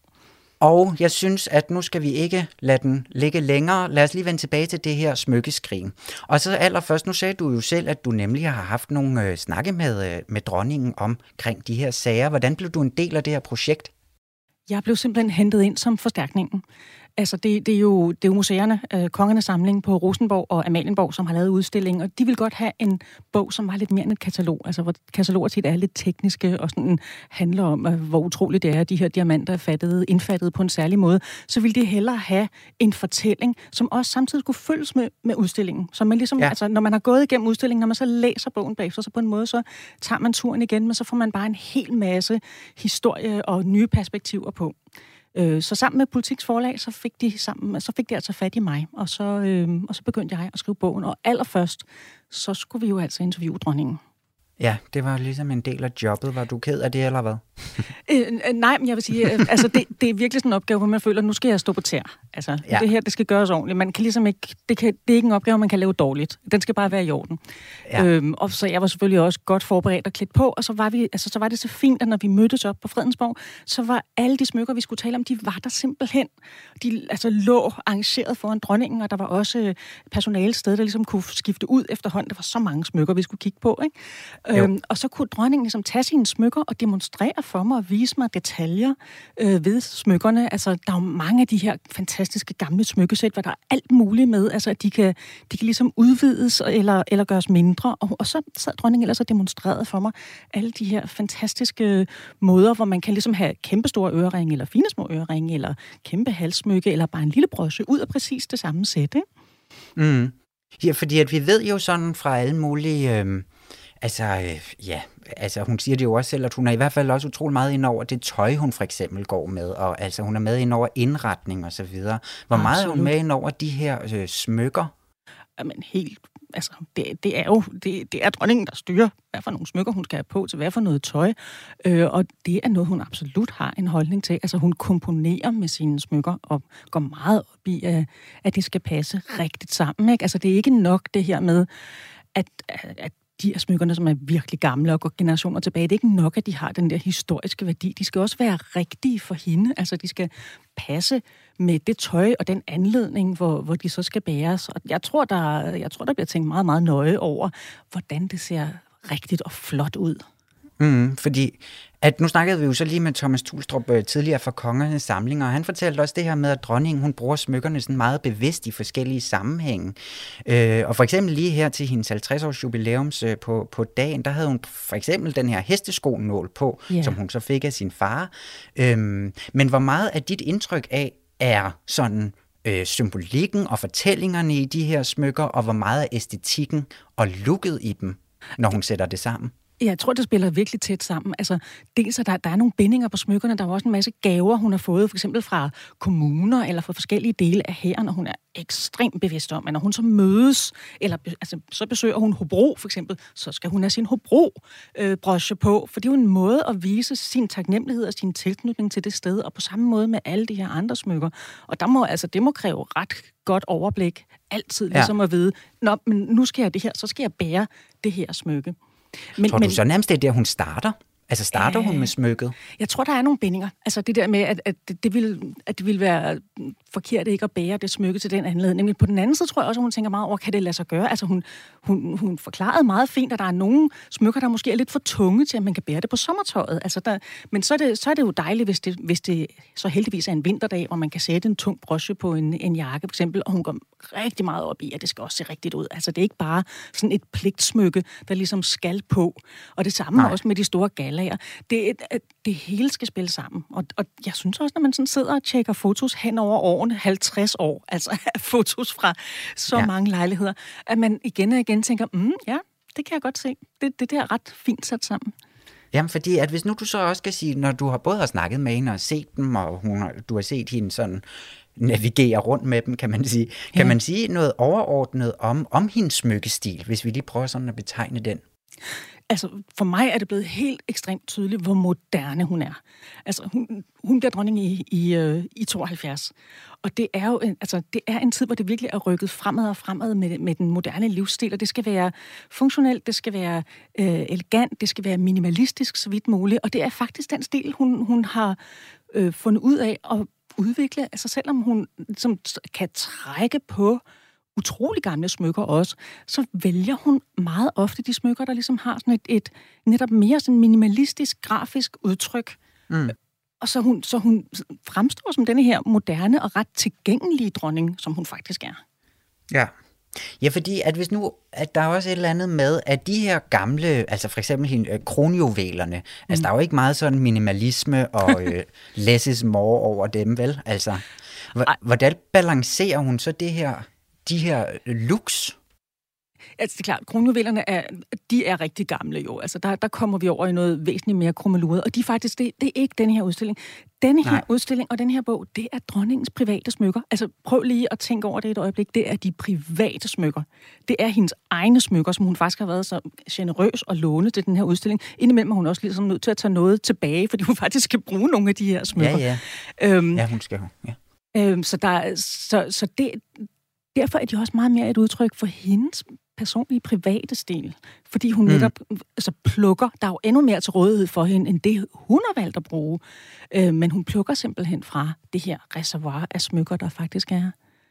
Og jeg synes, at nu skal vi ikke lade den ligge længere. Lad os lige vende tilbage til det her smykkeskrig. Og så allerførst, nu sagde du jo selv, at du nemlig har haft nogle øh, snakke med, øh, med dronningen omkring de her sager. Hvordan blev du en del af det her projekt? Jeg blev simpelthen hentet ind som forstærkningen. Altså, det, det, er, jo, det er jo museerne, øh, Kongernes Samling på Rosenborg og Amalienborg, som har lavet udstillingen, og de vil godt have en bog, som var lidt mere end et katalog. Altså, hvor kataloger tit er lidt tekniske og sådan handler om, øh, hvor utroligt det er, at de her diamanter er fattet, indfattet på en særlig måde. Så ville de hellere have en fortælling, som også samtidig skulle følges med, med udstillingen. Så man ligesom, ja. altså, når man har gået igennem udstillingen, når man så læser bogen bagefter, så på en måde, så tager man turen igen, men så får man bare en hel masse historie og nye perspektiver på. Så sammen med Politiks Forlag, så fik de, sammen, så fik de altså fat i mig, og så, øh, og så begyndte jeg at skrive bogen. Og allerførst, så skulle vi jo altså interviewe dronningen. Ja, det var ligesom en del af jobbet. Var du ked af det, eller hvad? øh, nej, men jeg vil sige, øh, altså det, det er virkelig sådan en opgave, hvor man føler, at nu skal jeg stå på tæer. Altså, ja. Det her, det skal gøres ordentligt. Man kan ligesom ikke, det, kan, det er ikke en opgave, man kan lave dårligt. Den skal bare være i orden. Ja. Øhm, og så jeg var selvfølgelig også godt forberedt og klædt på, og så var, vi, altså, så var det så fint, at når vi mødtes op på Fredensborg, så var alle de smykker, vi skulle tale om, de var der simpelthen. De altså, lå arrangeret foran dronningen, og der var også personale sted, der ligesom kunne skifte ud efterhånden. Der var så mange smykker, vi skulle kigge på, ikke? Øhm, og så kunne dronningen ligesom tage sine smykker og demonstrere for mig og vise mig detaljer øh, ved smykkerne. Altså, der er jo mange af de her fantastiske gamle smykkesæt, hvor der er alt muligt med. Altså, at de kan, de kan ligesom udvides eller, eller gøres mindre. Og, og så sad dronningen ellers og demonstrerede for mig alle de her fantastiske måder, hvor man kan ligesom have kæmpestore øreringe, eller fine små øreringe, eller kæmpe halssmykke, eller bare en lille broche ud af præcis det samme sæt, ikke? Mm. Ja, fordi at vi ved jo sådan fra alle mulige... Øh... Altså, øh, ja, altså hun siger det jo også selv, at hun er i hvert fald også utrolig meget ind over det tøj, hun for eksempel går med, og altså hun er med ind over indretning og så videre. Hvor meget Absolut. Er hun med ind over de her øh, smykker? Jamen helt, altså det, det er jo, det, det er dronningen, der styrer, hvad for nogle smykker hun skal have på til, hvad for noget tøj, øh, og det er noget, hun absolut har en holdning til. Altså hun komponerer med sine smykker og går meget op i, at, at det skal passe rigtigt sammen, ikke? Altså det er ikke nok det her med, at, at de her smykkerne, som er virkelig gamle og går generationer tilbage. Det er ikke nok, at de har den der historiske værdi. De skal også være rigtige for hende. Altså, de skal passe med det tøj og den anledning, hvor, hvor de så skal bæres. Og jeg tror, der, jeg tror, der bliver tænkt meget, meget nøje over, hvordan det ser rigtigt og flot ud. Mm, fordi at nu snakkede vi jo så lige med Thomas Tulstrup tidligere fra Kongernes Samlinger, og han fortalte også det her med, at dronningen hun bruger smykkerne sådan meget bevidst i forskellige sammenhænge. Øh, og for eksempel lige her til hendes halvtreds års jubilæums øh, på, på dagen, der havde hun for eksempel den her hestesko-nål på, yeah. som hun så fik af sin far. Øhm, men hvor meget af dit indtryk af er sådan øh, symbolikken og fortællingerne i de her smykker, og hvor meget af æstetikken og looket i dem, når hun sætter det sammen? Jeg tror, det spiller virkelig tæt sammen. Altså, dels at der, der er nogle bindinger på smykkerne, der er også en masse gaver, hun har fået, for eksempel fra kommuner eller fra forskellige dele af hæren, og hun er ekstremt bevidst om, at når hun så mødes, eller altså, så besøger hun Hobro for eksempel, så skal hun have sin Hobro-broche på, for det er jo en måde at vise sin taknemmelighed og sin tilknytning til det sted, og på samme måde med alle de her andre smykker. Og der må, altså, det må kræve ret godt overblik, altid ligesom ja. At vide, nå, men nu skal jeg det her, så skal jeg bære det her smykke. Men, tror du men, så nærmest det er der, hun starter? Altså starter øh, hun med smykket? Jeg tror, der er nogle bindinger. Altså det der med, at, at, det, ville, at det ville være forkert ikke at bære det smykke til den anledning. Men på den anden side tror jeg også, at hun tænker meget over, kan det lade sig gøre? Altså hun, hun, hun forklarede meget fint, at der er nogle smykker, der måske er lidt for tunge til, at man kan bære det på sommertøjet. Altså der, men så er, det, så er det jo dejligt, hvis det, hvis det så heldigvis er en vinterdag, hvor man kan sætte en tung broche på en, en jakke, for eksempel, og hun går rigtig meget op i, at det skal også se rigtigt ud. Altså det er ikke bare sådan et pligtsmykke, der ligesom skal på. Og det samme Nej. Også med de store galler. Det, det hele skal spille sammen. Og, og jeg synes også, når man sådan sidder og tjekker fotos hen over årene, halvtreds år, altså fotos fra så ja. Mange lejligheder, at man igen og igen tænker, mm, ja, det kan jeg godt se. Det, det der er ret fint sat sammen. Jamen, fordi at hvis nu du så også skal sige, når du har både har snakket med hende og set dem, og hun har, du har set hende sådan navigere rundt med dem, kan man sige. Kan ja. Man sige noget overordnet om, om hendes smykkestil, hvis vi lige prøver sådan at betegne den? Altså, for mig er det blevet helt ekstremt tydeligt, hvor moderne hun er. Altså, hun, hun bliver dronning i, i, øh, i tooghalvfjerds. Og det er jo en, altså, det er en tid, hvor det virkelig er rykket fremad og fremad med, med den moderne livsstil, og det skal være funktionelt, det skal være øh, elegant, det skal være minimalistisk så vidt muligt, og det er faktisk den stil, hun, hun har øh, fundet ud af at udvikle. Altså, selvom hun som, kan trække på utrolig gamle smykker også, så vælger hun meget ofte de smykker, der ligesom har sådan et, et netop mere sådan minimalistisk, grafisk udtryk. Mm. Og så hun, så hun fremstår som denne her moderne og ret tilgængelige dronning, som hun faktisk er. Ja. Ja, fordi at hvis nu, at der er også et eller andet med, at de her gamle, altså for eksempel hende, kronjuvelerne, mm. altså der er jo ikke meget sådan minimalisme og øh, less is more over dem, vel? Altså, h- hvordan balancerer hun så det her de her looks? Altså, det er klart, kronjuvelerne er, de er rigtig gamle jo. Altså, der, der kommer vi over i noget væsentligt mere krummeluret. Og de faktisk, det, det er ikke den her udstilling. Denne her Nej. Udstilling og den her bog, det er dronningens private smykker. Altså, prøv lige at tænke over det et øjeblik. Det er de private smykker. Det er hendes egne smykker, som hun faktisk har været så generøs og låne til den her udstilling. Indimellem er hun også ligesom nødt til at tage noget tilbage, fordi hun faktisk skal bruge nogle af de her smykker. Ja, ja. Øhm, ja, hun skal jo. Ja. Øhm, så, der, så, så det... Derfor er de også meget mere et udtryk for hendes personlige private stil. Fordi hun mm. netop altså, plukker. Der er jo endnu mere til rådighed for hende, end det hun har valgt at bruge. Øh, men hun plukker simpelthen fra det her reservoir af smykker, der faktisk er.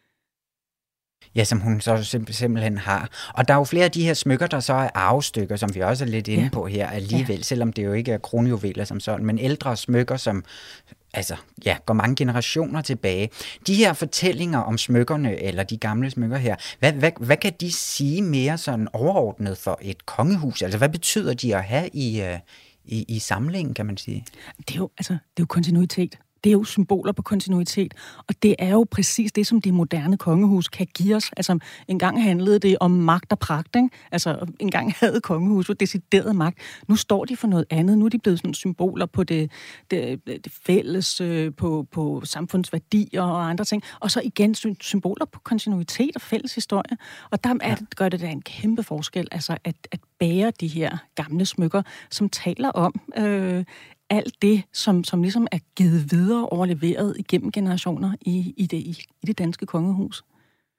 Ja, som hun så simpelthen har. Og der er jo flere af de her smykker, der så er arvestykker, som vi også er lidt inde ja. På her alligevel, ja. Selvom det jo ikke er kronjuveler som sådan, men ældre smykker, som altså, ja, går mange generationer tilbage. De her fortællinger om smykkerne, eller de gamle smykker her, hvad, hvad, hvad kan de sige mere sådan overordnet for et kongehus? Altså, hvad betyder de at have i, uh, i, i samlingen, kan man sige? Det er jo, altså, det er jo kontinuitet. Det er jo symboler på kontinuitet, og det er jo præcis det, som det moderne kongehus kan give os. Altså, engang handlede det om magt og pragt, ikke? Altså, engang havde kongehuset decideret magt. Nu står de for noget andet. Nu er de blevet sådan symboler på det, det, det fælles, på, på samfundsværdier og andre ting. Og så igen symboler på kontinuitet og fælles historie. Og der er, gør det da en kæmpe forskel, altså at, at bære de her gamle smykker, som taler om øh, alt det, som, som ligesom er givet videre og overleveret igennem generationer i, i, det, i, i det danske kongehus.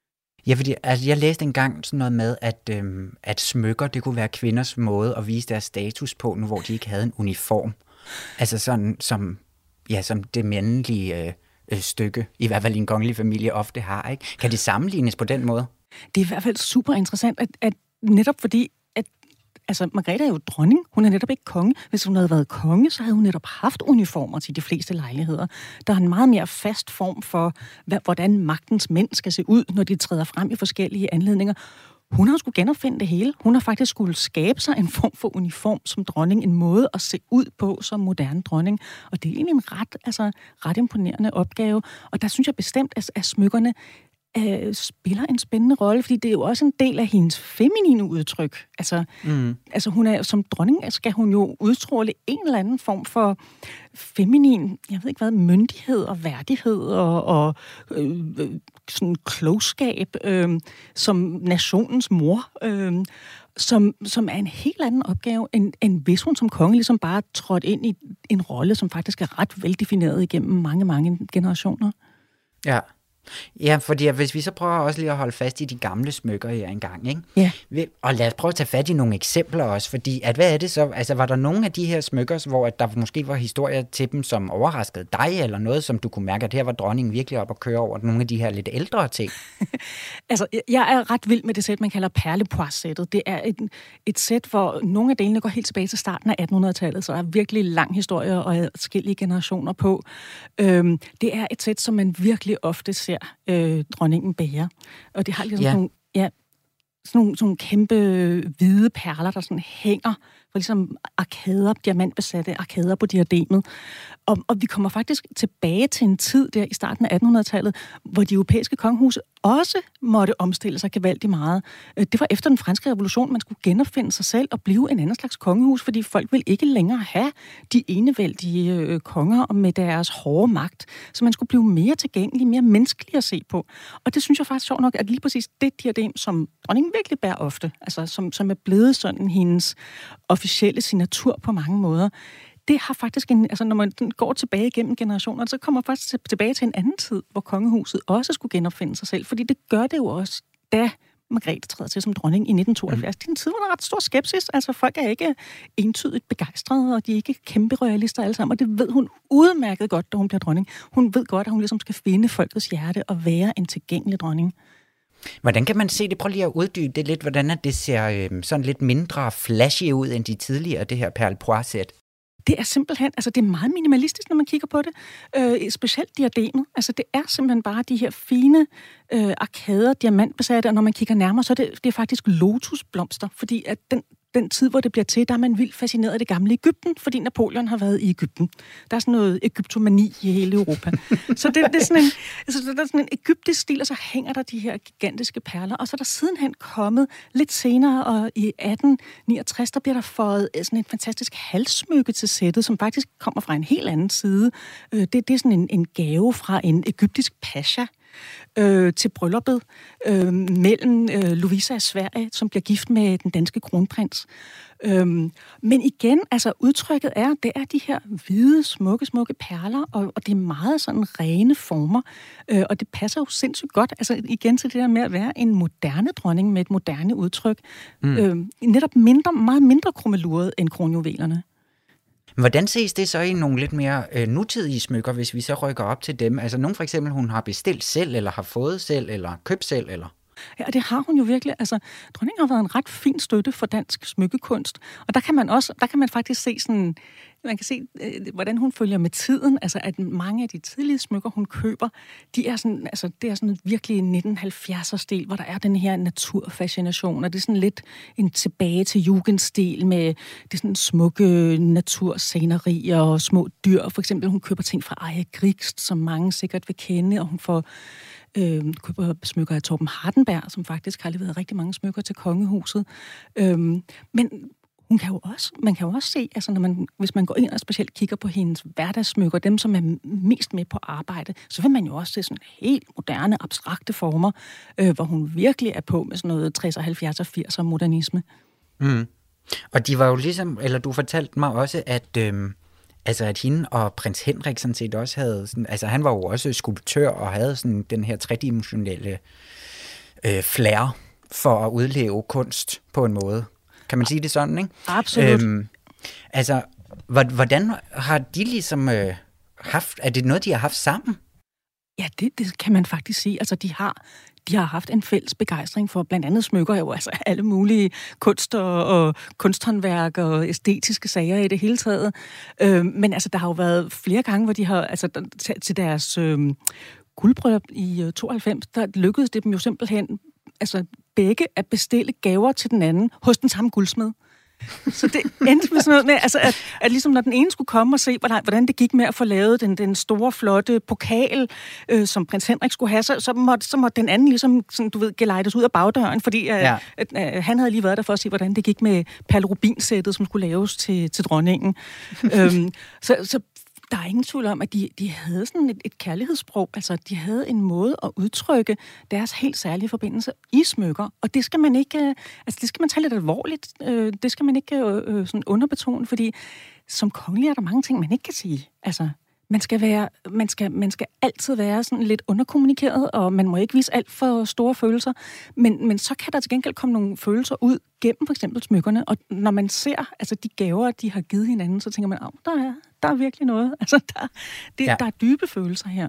Ja, fordi altså, jeg læste engang sådan noget med, at, øhm, at smykker, det kunne være kvinders måde at vise deres status på, nu hvor de ikke havde en uniform. Altså sådan, som, ja, som det mandlige øh, stykke, i hvert fald i en kongelig familie, ofte har, ikke? Kan det sammenlignes på den måde? Det er i hvert fald super interessant, at, at netop fordi, at altså, Margrethe er jo dronning, hun er netop ikke konge. Hvis hun havde været konge, så havde hun netop haft uniformer til de fleste lejligheder. Der er en meget mere fast form for, hvordan magtens mænd skal se ud, når de træder frem i forskellige anledninger. Hun har skulle genopfinde det hele. Hun har faktisk skulle skabe sig en form for uniform som dronning, en måde at se ud på som moderne dronning. Og det er egentlig en ret, altså, ret imponerende opgave. Og der synes jeg bestemt, at, at smykkerne øh, spiller en spændende rolle, fordi det er jo også en del af hendes feminine udtryk. Altså, mm. altså hun er som dronning, skal hun jo udstråle en eller anden form for feminin, jeg ved ikke hvad, myndighed og værdighed og, og øh, sådan klogskab øh, som nationens mor, øh, som, som er en helt anden opgave, end, end hvis hun som konge ligesom bare trådte ind i en rolle, som faktisk er ret veldefineret igennem mange, mange generationer. Ja. Ja, fordi hvis vi så prøver også lige at holde fast i de gamle smykker her engang, ikke? Ja. Og lad os prøve at tage fat i nogle eksempler også, fordi at hvad er det så? Altså, var der nogle af de her smykker, hvor at der måske var historier til dem, som overraskede dig, eller noget, som du kunne mærke, at her var dronningen virkelig op at køre over nogle af de her lidt ældre ting? Altså, jeg er ret vild med det sæt, man kalder perlepoise-sættet. Det er et, et sæt, hvor nogle af delene går helt tilbage til starten af attenhundredetallet, så der er virkelig lang historie og adskillige generationer på. Øhm, det er et sæt, som man virkelig ofte ser Øh, dronningen bære. Og det har ligesom ja. nogle, ja, sådan nogle, sådan nogle kæmpe hvide perler, der sådan hænger, for ligesom arkader, diamantbesatte arkader på diademet. Og, og vi kommer faktisk tilbage til en tid der i starten af attenhundredetallet, hvor de europæiske kongehuse også måtte omstille sig gevaldigt meget. Det var efter den franske revolution, man skulle genopfinde sig selv og blive en anden slags kongehus, fordi folk ville ikke længere have de enevældige øh, konger med deres hårde magt. Så man skulle blive mere tilgængelig, mere menneskelig at se på. Og det synes jeg faktisk sjovt nok, at lige præcis det diadem, som dronningen virkelig bærer ofte, altså som, som er blevet sådan hendes officielle signatur på mange måder, det har faktisk en, altså når man går tilbage gennem generationer, så kommer man faktisk tilbage til en anden tid, hvor kongehuset også skulle genopfinde sig selv, fordi det gør det jo også, da Margrethe træder til som dronning i nitten tooghalvfjerds. Mm. Det er en tid, hvor der er ret stor skepsis, altså folk er ikke entydigt begejstrede, og de er ikke kæmpe royalister alle sammen, og det ved hun udmærket godt, da hun bliver dronning. Hun ved godt, at hun ligesom skal finde folkets hjerte og være en tilgængelig dronning. Hvordan kan man se det? Prøv lige at uddybe det lidt, hvordan det ser øh, sådan lidt mindre flashy ud end de tidligere, det her perlepoise-sæt. Det er simpelthen, altså det er meget minimalistisk, når man kigger på det. Øh, specielt diademet. Altså det er simpelthen bare de her fine øh, arkader, diamantbesatte, og når man kigger nærmere, så er det, det er faktisk lotusblomster, fordi at den, den tid, hvor det bliver til, der er man vildt fascineret af det gamle Egypten, fordi Napoleon har været i Egypten. Der er sådan noget egyptomani i hele Europa. Så det, det er sådan en, altså, der er sådan en egyptisk stil, og så hænger der de her gigantiske perler, og så er der sidenhen kommet lidt senere, og i atten niogtres, der bliver der fået sådan en fantastisk halssmykke til sættet, som faktisk kommer fra en helt anden side. Det, det er sådan en, en gave fra en egyptisk pasha, Øh, til brylluppet øh, mellem øh, Louisa af Sverige, som bliver gift med den danske kronprins. Øh, men igen, altså udtrykket er, det er de her hvide, smukke, smukke perler, og, og det er meget sådan rene former, øh, og det passer jo sindssygt godt, altså igen til det der med at være en moderne dronning med et moderne udtryk. Mm. Øh, netop mindre, meget mindre krummeluret end kronjuvelerne. Hvordan ses det så i nogle lidt mere øh, nutidige smykker, hvis vi så rykker op til dem? Altså nogen for eksempel, hun har bestilt selv, eller har fået selv, eller købt selv, eller? Ja, det har hun jo virkelig. Altså, dronningen har været en ret fin støtte for dansk smykkekunst. Og der kan man også, der kan man faktisk se sådan, man kan se, øh, hvordan hun følger med tiden. Altså, at mange af de tidlige smykker, hun køber, de er sådan, altså, det er sådan et virkelig nitten halvfjerdser-stil, hvor der er den her naturfascination, og det er sådan lidt en tilbage til jugendstil med det sådan smukke naturscenerier og små dyr. For eksempel, hun køber ting fra Aya Grigst, som mange sikkert vil kende, og hun får Øh, køber smykker af Torben Hardenberg, som faktisk har leveret rigtig mange smykker til kongehuset. Øh, men hun kan jo også, man kan jo også se, altså når man, hvis man går ind og specielt kigger på hendes hverdagssmykker, dem som er mest med på arbejde, så vil man jo også se sådan helt moderne, abstrakte former, øh, hvor hun virkelig er på med sådan noget tres, halvfjerds og firs modernisme. Mm. Og de var jo ligesom, eller du fortalte mig også, at øh... altså, at hende og prins Henrik sådan set også havde sådan, altså han var jo også skulptør og havde sådan den her tredimensionelle øh, flair for at udleve kunst på en måde. Kan man sige det sådan, ikke? Absolut. Øhm, altså, hvordan har de ligesom øh, haft, er det noget, de har haft sammen? Ja, det, det kan man faktisk sige. Altså, de har, de har haft en fælles begejstring for blandt andet smykker, jo altså alle mulige kunst og, og kunsthåndværk og æstetiske sager i det hele taget. Øh, men altså, der har jo været flere gange, hvor de har, altså til deres øh, guldbryllup i tooghalvfems, der lykkedes det dem jo simpelthen, altså begge at bestille gaver til den anden hos den samme guldsmed. Så det endte med sådan noget med, altså, at, at ligesom når den ene skulle komme og se, hvordan det gik med at få lavet den, den store, flotte pokal, øh, som prins Henrik skulle have, så, så, måtte, så måtte den anden ligesom, sådan, du ved, gelejtes ud af bagdøren, fordi øh, ja. at, øh, han havde lige været der for at se, hvordan det gik med Palle Rubin-sættet, som skulle laves til, til dronningen. øhm, så, så der er ingen tvivl om, at de, de havde sådan et, et kærlighedssprog. Altså, de havde en måde at udtrykke deres helt særlige forbindelse i smykker. Og det skal man ikke, altså det skal man tage lidt alvorligt. Det skal man ikke øh, sådan underbetone, fordi som kongelig er der mange ting, man ikke kan sige. Altså, man skal være, man skal, man skal altid være sådan lidt underkommunikeret, og man må ikke vise alt for store følelser. Men, men så kan der til gengæld komme nogle følelser ud gennem for eksempel smykkerne. Og når man ser altså de gaver, de har givet hinanden, så tænker man, at der er, der er virkelig noget. Altså, der, det, ja. der er dybe følelser her.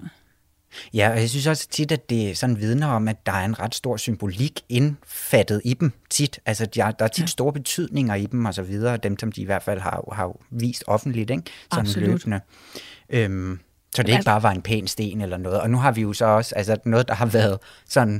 Ja, og jeg synes også tit, at det sådan vidner om, at der er en ret stor symbolik indfattet i dem tit. Altså, der, der er tit ja. store betydninger i dem, og så videre. Dem, som de i hvert fald har, har vist offentligt, ikke? Sådan Absolut. løbende. Øhm, så det ikke bare var en pæn sten eller noget. Og nu har vi jo så også, altså noget, der har været sådan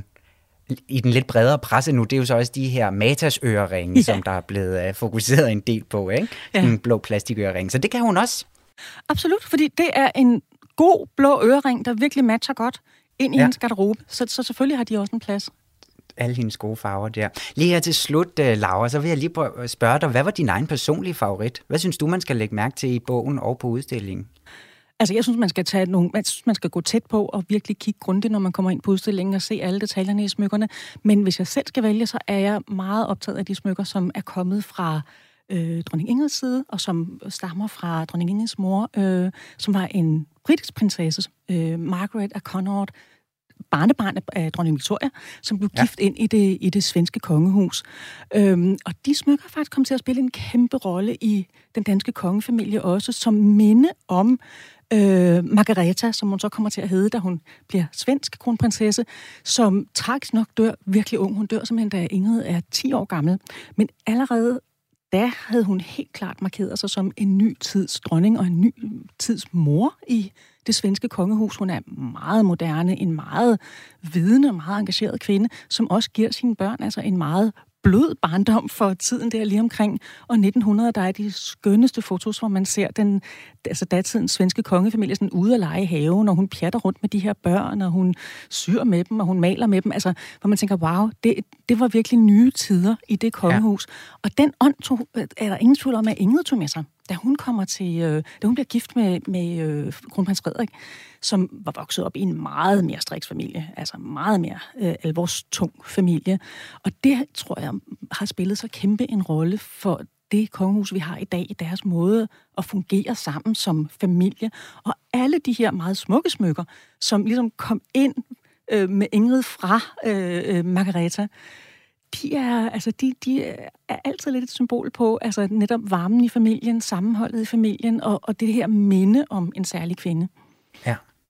i den lidt bredere presse nu, det er jo så også de her Matas-øreringe, ja. som der er blevet uh, fokuseret en del på, ikke? Ja. En blå plastikørering. Så det kan hun også. Absolut, fordi det er en god blå ørering, der virkelig matcher godt ind i ja. hendes garderobe. Så, så selvfølgelig har de også en plads. Alle hendes gode farver der. Lige her til slut, Laura, så vil jeg lige spørge dig, hvad var din egen personlige favorit? Hvad synes du, man skal lægge mærke til i bogen og på udstillingen? Altså, jeg synes, man skal tage nogle, man, synes, man skal gå tæt på og virkelig kigge grundigt, når man kommer ind på udstillingen og se alle detaljerne i smykkerne. Men hvis jeg selv skal vælge, så er jeg meget optaget af de smykker, som er kommet fra øh, dronning Ingrids side, og som stammer fra dronning Ingrids mor, øh, som var en britisk prinsesse, øh, Margaret af Connaught, barnebarn af dronning Victoria, som blev ja. gift ind i det, i det svenske kongehus. Øhm, og de smykker har faktisk kommet til at spille en kæmpe rolle i den danske kongefamilie også, som minde om øh, Margareta, som hun så kommer til at hedde, da hun bliver svensk kronprinsesse, som tragisk nok dør virkelig ung. Hun dør simpelthen, da Ingrid er ti år gammel. Men allerede da havde hun helt klart markeret sig som en ny tids dronning og en ny tids mor i det svenske kongehus. Hun er meget moderne, en meget vidende og meget engageret kvinde, som også giver sine børn altså en meget blød barndom for tiden der lige omkring. Og nitten hundrede, der er de skønneste fotos, hvor man ser den, altså datidens svenske kongefamilie sådan ude at lege i haven, og hun pjatter rundt med de her børn, og hun syr med dem, og hun maler med dem. Altså, hvor man tænker, wow, det, det var virkelig nye tider i det kongehus. Ja. Og den ånd tog, er der ingen tvivl om, at Ingrid tog med sig. Da hun kommer til, øh, da hun bliver gift med, med øh, kronprins Frederik, som var vokset op i en meget mere striks familie, altså meget mere øh, alvorstung familie. Og det, tror jeg, har spillet så kæmpe en rolle for det kongehus, vi har i dag, i deres måde at fungere sammen som familie. Og alle de her meget smukke smykker, som ligesom kom ind øh, med Ingrid fra øh, Margareta, De er, altså de, de er altid lidt et symbol på altså netop varmen i familien, sammenholdet i familien, og, og det her minde om en særlig kvinde. Ja,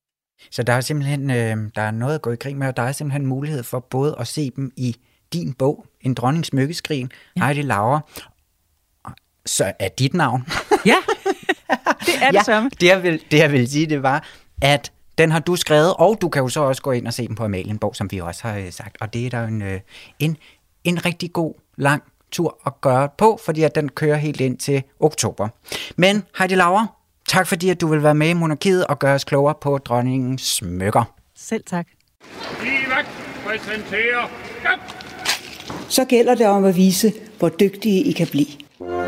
så der er simpelthen øh, der er noget at gå i krig med, og der er simpelthen mulighed for både at se dem i din bog, En dronnings smykkeskrin, ja. Heidi Laura, så er dit navn. Ja, det er det ja, samme. Det jeg, vil, det jeg vil sige, det var, at den har du skrevet, og du kan jo så også gå ind og se den på Amalienborg, som vi også har sagt, og det er der en, en En rigtig god, lang tur at gøre på, fordi at den kører helt ind til oktober. Men Heidi Laura, tak fordi at du vil være med i Monarkiet og gøre os klogere på dronningens smykker. Selv tak. Så gælder det om at vise, hvor dygtige I kan blive.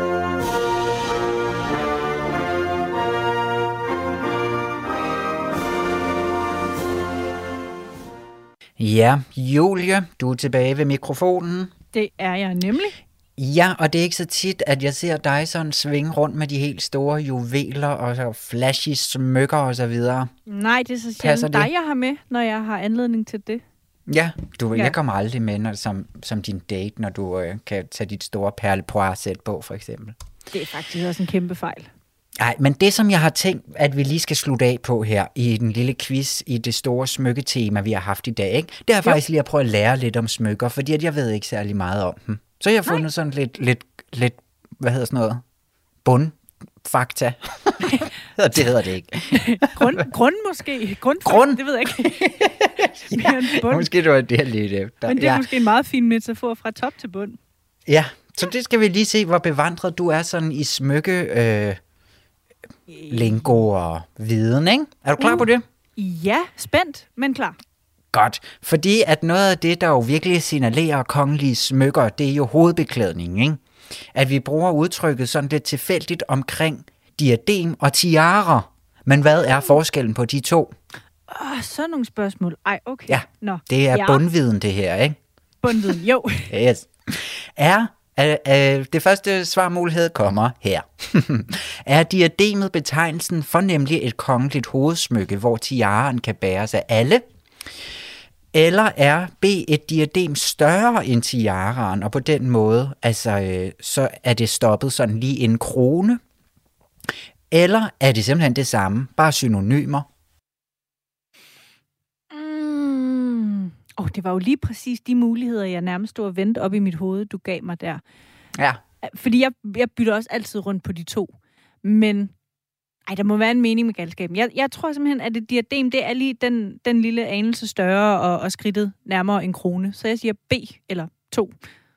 Ja, Julie, du er tilbage ved mikrofonen. Det er jeg nemlig. Ja, og det er ikke så tit, at jeg ser dig sådan svinge rundt med de helt store juveler og så flashy smykker og så videre. Nej, det er så sjældent dig, jeg har med, når jeg har anledning til det. Ja, du, Ja. jeg kommer aldrig med når, som, som din date, når du øh, kan tage dit store perlepoire-sæt på, for eksempel. Det er faktisk også en kæmpe fejl. Nej, men det, som jeg har tænkt, at vi lige skal slutte af på her, i den lille quiz, i det store smykketema, vi har haft i dag, ikke? Det er faktisk lige at prøve at lære lidt om smykker, fordi at jeg ved ikke særlig meget om dem. Så jeg har fundet Nej. sådan lidt, lidt, lidt, hvad hedder sådan noget, bundfakta. Det hedder det ikke. Grund, grund måske. Grundfakta, Grund? det ved jeg ikke. Ja, måske du er det lidt efter. Men det er ja. måske en meget fin metafor fra top til bund. Ja, så det skal vi lige se, hvor bevandret du er sådan i smykke... Øh, lingo og viden, ikke? Er du klar på det? Ja, spændt, men klar. Godt, fordi at noget af det, der jo virkelig signalerer kongelige smykker, det er jo hovedbeklædning, ikke? At vi bruger udtrykket sådan lidt tilfældigt omkring diadem og tiara. Men hvad er forskellen på de to? Åh, sådan nogle spørgsmål. Ej, okay. Ja, Nå. det er ja. bundviden det her, ikke? Bundviden, jo. Yes. Er Uh, uh, det første svarmulighed kommer her. Er diademet betegnelsen for nemlig et kongeligt hovedsmykke, hvor tiaren kan bæres af alle? Eller er B et diadem større end tiaraen, og på den måde altså, uh, så er det stoppet sådan lige en krone? Eller er det simpelthen det samme, bare synonymer? Oh, det var jo lige præcis de muligheder, jeg nærmest stod og vendte op i mit hoved, du gav mig der. Ja. Fordi jeg, jeg bytter også altid rundt på de to. Men ej, der må være en mening med galskaben. Jeg, jeg tror simpelthen, at et diadem, det er lige den, den lille anelse større og, og skridtet nærmere en krone. Så jeg siger B eller to.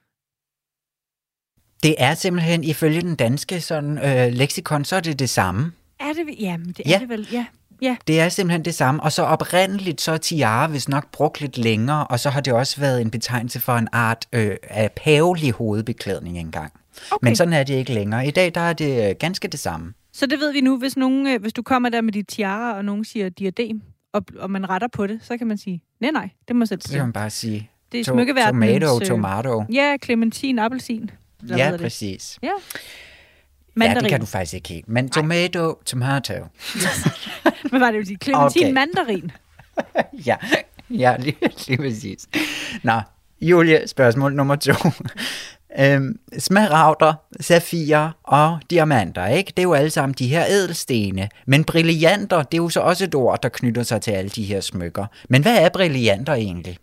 Det er simpelthen, ifølge den danske sådan, øh, leksikon, så er det det samme. Er det? Jamen, det er ja. det vel, ja. Ja. Det er simpelthen det samme, og så oprindeligt så er tiara vist nok brugt lidt længere, og så har det også været en betegnelse for en art øh, af pavelig hovedbeklædning engang. Okay. Men sådan er det ikke længere. I dag der er det øh, ganske det samme. Så det ved vi nu, hvis, nogen, øh, hvis du kommer der med dit tiara, og nogen siger diadem, og, og man retter på det, så kan man sige, nej nej, det må sætte Så kan man bare sige, det er to- smykkeverdenens, tomato, øh, tomato. Ja, clementin, appelsin. Ja, præcis. Ja. Mandarin. Ja, det kan du faktisk ikke helt. Men tomato, Ej. tomato. Hvad var det, du sige? Clementin, Okay. mandarin. ja, ja lige, lige præcis. Nå, Julie, spørgsmål nummer to. øhm, smaragder, safirer og diamanter, ikke? Det er jo alle sammen de her ædelstene. Men brillanter, det er jo så også et ord, der knytter sig til alle de her smykker. Men hvad er brillanter egentlig?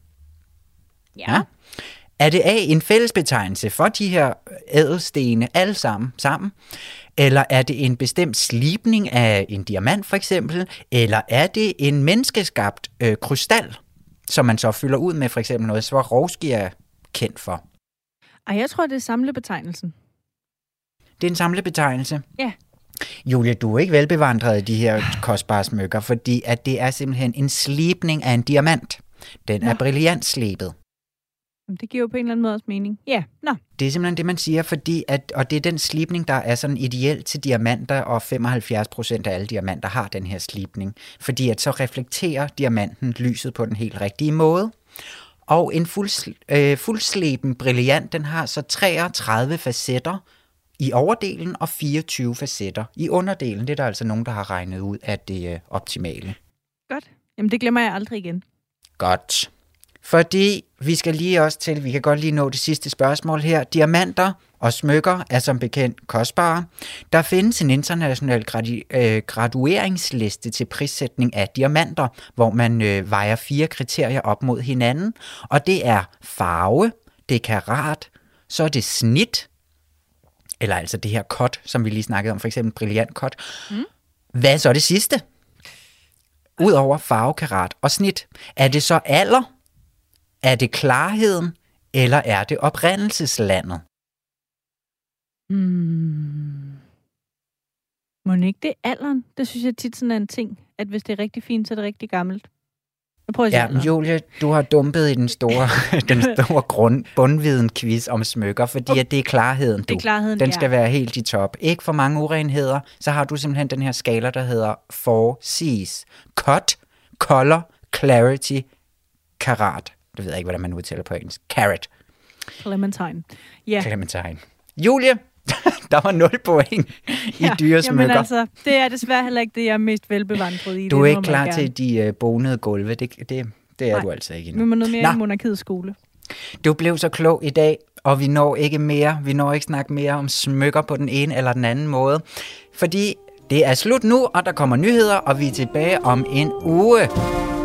Ja. ja? Er det A, en fællesbetegnelse for de her ædelstene alle sammen, sammen? Eller er det en bestemt slibning af en diamant for eksempel? Eller er det en menneskeskabt øh, krystal, som man så fylder ud med for eksempel noget, Swarovski er kendt for? Ej, jeg tror, det er samlebetegnelsen. Det er en samlebetegnelse? Ja. Julia, du er ikke velbevandret i de her kostbare smykker, fordi at det er simpelthen en slibning af en diamant. Den Nå. er brillantslebet. Det giver jo på en eller anden måde også mening. Ja, nå. Det er simpelthen det, man siger, fordi at, og det er den slibning, der er sådan ideel til diamanter, og femoghalvfjerds procent af alle diamanter har den her slibning, fordi at så reflekterer diamanten lyset på den helt rigtige måde. Og en fuld, øh, fuldsleben brillant, den har så treogtredive facetter i overdelen og fireogtyve facetter i underdelen. Det er der altså nogen, der har regnet ud af det øh, optimale. Godt. Jamen det glemmer jeg aldrig igen. Godt. Fordi vi skal lige også til, vi kan godt lige nå det sidste spørgsmål her. Diamanter og smykker er som bekendt kostbare. Der findes en international gradu- øh, gradueringsliste til prissætning af diamanter, hvor man øh, vejer fire kriterier op mod hinanden. Og det er farve, det er karat, så er det snit, eller altså det her cut, som vi lige snakkede om, for eksempel brillant cut. Mm. Hvad er så det sidste? Udover farve, karat og snit. Er det så alder? Er det klarheden, eller er det oprindelseslandet? Hmm. Må ikke det er alderen? Det synes jeg tit sådan er en ting, at hvis det er rigtig fint, så er det rigtig gammelt. Jeg prøver at sige Ja, alderen. Julie, du har dumpet i den store, den store grund, bundviden quiz om smykker, fordi okay. at det er klarheden, du. Det er klarheden, Den skal ja. være helt i top. Ikke for mange urenheder, så har du simpelthen den her skala, der hedder four C's. Cut, color, clarity, karat. Det ved jeg ikke, hvordan man udtaler på engelsk. Carat. Clementine. Ja. Clementine. Julie, der var nul point i ja, dyre smykker. Jamen altså, det er desværre heller ikke det, jeg er mest velbevandret i. Du er det ikke klar til de uh, bonede gulve. Det, det, Det er Nej. du altså ikke Vi endnu. må noget mere Nå. i monarkiets skole. Du blev så klog i dag, og vi når ikke mere. Vi når ikke snakke mere om smykker på den ene eller den anden måde. Fordi det er slut nu, og der kommer nyheder, og vi er tilbage om en uge.